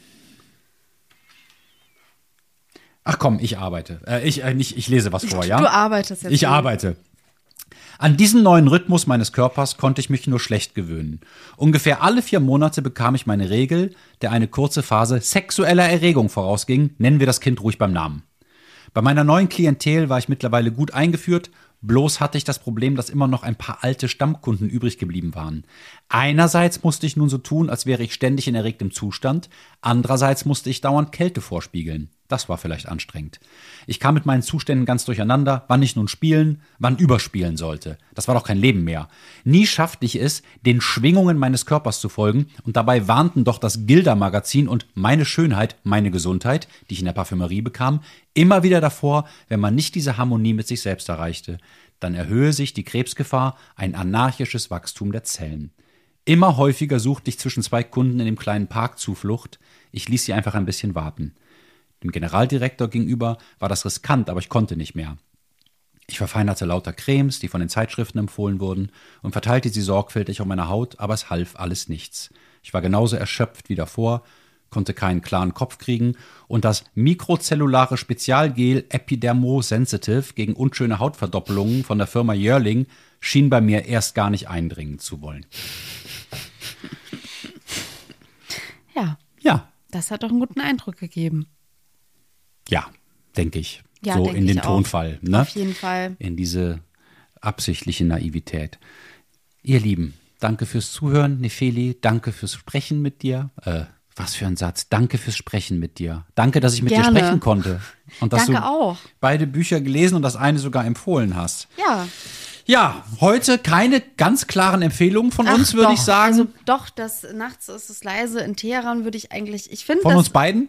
Ach komm, ich arbeite. Äh, ich, äh, nicht, ich lese was vor, ja? Du arbeitest jetzt. Ich nur. arbeite. An diesen neuen Rhythmus meines Körpers konnte ich mich nur schlecht gewöhnen. Ungefähr alle vier Monate bekam ich meine Regel, der eine kurze Phase sexueller Erregung vorausging, nennen wir das Kind ruhig beim Namen. Bei meiner neuen Klientel war ich mittlerweile gut eingeführt, bloß hatte ich das Problem, dass immer noch ein paar alte Stammkunden übrig geblieben waren. Einerseits musste ich nun so tun, als wäre ich ständig in erregtem Zustand, andererseits musste ich dauernd Kälte vorspiegeln. Das war vielleicht anstrengend. Ich kam mit meinen Zuständen ganz durcheinander, wann ich nun spielen, wann überspielen sollte. Das war doch kein Leben mehr. Nie schaffte ich es, den Schwingungen meines Körpers zu folgen, und dabei warnten doch das Gilda-Magazin und Meine Schönheit, meine Gesundheit, die ich in der Parfümerie bekam, immer wieder davor, wenn man nicht diese Harmonie mit sich selbst erreichte. Dann erhöhe sich die Krebsgefahr, ein anarchisches Wachstum der Zellen. Immer häufiger suchte ich zwischen zwei Kunden in dem kleinen Park Zuflucht. Ich ließ sie einfach ein bisschen warten. Dem Generaldirektor gegenüber war das riskant, aber ich konnte nicht mehr. Ich verfeinerte lauter Cremes, die von den Zeitschriften empfohlen wurden, und verteilte sie sorgfältig auf meiner Haut, aber es half alles nichts. Ich war genauso erschöpft wie davor, konnte keinen klaren Kopf kriegen, und das mikrozellulare Spezialgel Epidermo Sensitive gegen unschöne Hautverdoppelungen von der Firma Yearling schien bei mir erst gar nicht eindringen zu wollen. Ja. Ja. Das hat doch einen guten Eindruck gegeben. Ja, denke ich. Ja, so denk in den ich auch. Tonfall. Ne? Auf jeden Fall. In diese absichtliche Naivität. Ihr Lieben, danke fürs Zuhören. Nefeli, danke fürs Sprechen mit dir. Äh, was für ein Satz. Danke fürs Sprechen mit dir. Danke, dass ich mit Gerne. dir sprechen konnte. Und dass Danke du auch. beide Bücher gelesen und das eine sogar empfohlen hast. Ja. Ja, heute keine ganz klaren Empfehlungen von Ach, uns, würde doch. ich sagen. Also doch, das Nachts ist es leise in Teheran würde ich eigentlich, ich finde von das, uns beiden?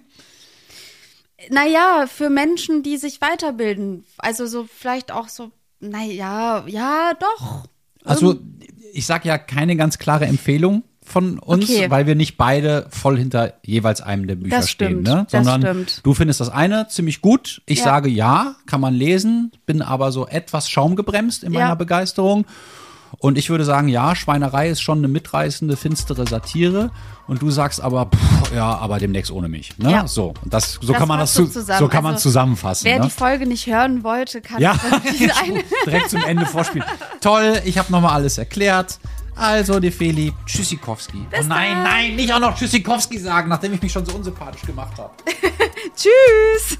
naja, für Menschen, die sich weiterbilden, also so vielleicht auch so, naja, ja, doch. Also ich sage ja keine ganz klare Empfehlung von uns, Okay. weil wir nicht beide voll hinter jeweils einem der Bücher Das stehen. stimmt, Ne? das Sondern stimmt. du findest das eine ziemlich gut. Ich Ja. sage ja, kann man lesen, bin aber so etwas schaumgebremst in meiner Ja. Begeisterung. Und ich würde sagen, ja, Schweinerei ist schon eine mitreißende, finstere Satire. Und du sagst aber, pff, ja, aber demnächst ohne mich. Ne? Ja. So, und das, so Das kann man das fasst du zu, zusammen. so kann man Also, zusammenfassen. Wer ne? die Folge nicht hören wollte, kann Ja, diese eine. direkt zum Ende vorspielen. Toll, ich habe nochmal alles erklärt. Also, Nefeli, Tschüssikowski. Oh nein, dann. nein, nicht auch noch Tschüssikowski sagen, nachdem ich mich schon so unsympathisch gemacht habe. Tschüss!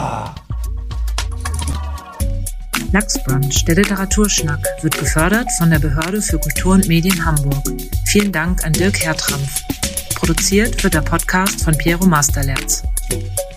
Lachsbrunch, der Literaturschnack, wird gefördert von der Behörde für Kultur und Medien Hamburg. Vielen Dank an Dirk Hertrampf. Produziert wird der Podcast von Piero Masterlerz.